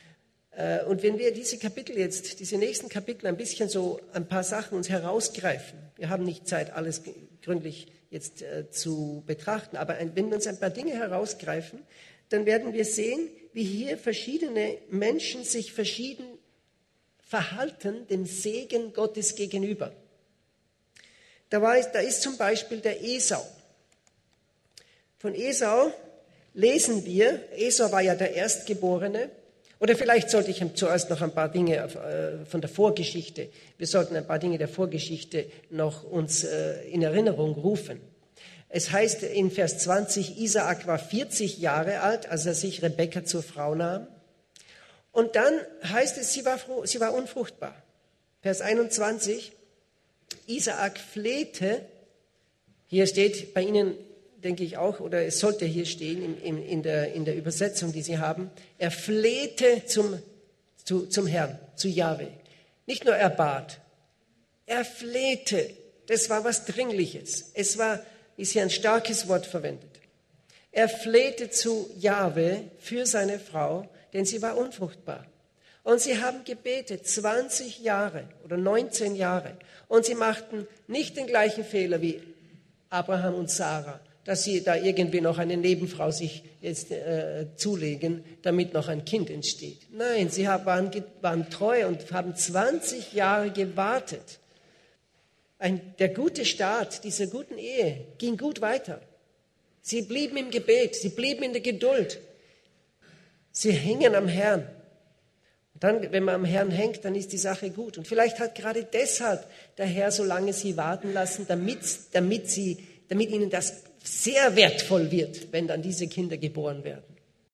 Und wenn wir diese Kapitel jetzt, diese nächsten Kapitel ein bisschen so ein paar Sachen uns herausgreifen, wir haben nicht Zeit, alles gründlich jetzt zu betrachten, aber wenn wir uns ein paar Dinge herausgreifen, dann werden wir sehen, wie hier verschiedene Menschen sich verschieden verhalten dem Segen Gottes gegenüber. Da ist zum Beispiel der Esau. Von Esau lesen wir, Esau war ja der Erstgeborene, oder vielleicht sollte ich zuerst noch ein paar Dinge von der Vorgeschichte, wir sollten ein paar Dinge der Vorgeschichte noch uns in Erinnerung rufen. Es heißt in Vers 20, Isaak war 40 Jahre alt, als er sich Rebekka zur Frau nahm. Und dann heißt es, sie war unfruchtbar. Vers 21, Isaak flehte, hier steht bei Ihnen, denke ich auch, oder es sollte hier stehen in der Übersetzung, die Sie haben, er flehte zum Herrn, zu Jahwe. Nicht nur er bat, er flehte. Das war was Dringliches. Ist hier ein starkes Wort verwendet. Er flehte zu Jahwe für seine Frau, denn sie war unfruchtbar. Und sie haben gebetet 20 Jahre oder 19 Jahre. Und sie machten nicht den gleichen Fehler wie Abraham und Sarah, dass sie da irgendwie noch eine Nebenfrau sich jetzt zulegen, damit noch ein Kind entsteht. Nein, sie waren treu und haben 20 Jahre gewartet. Der gute Start dieser guten Ehe ging gut weiter. Sie blieben im Gebet, sie blieben in der Geduld. Sie hingen am Herrn. Und dann, wenn man am Herrn hängt, dann ist die Sache gut. Und vielleicht hat gerade deshalb der Herr so lange sie warten lassen, damit ihnen das sehr wertvoll wird, wenn dann diese Kinder geboren werden.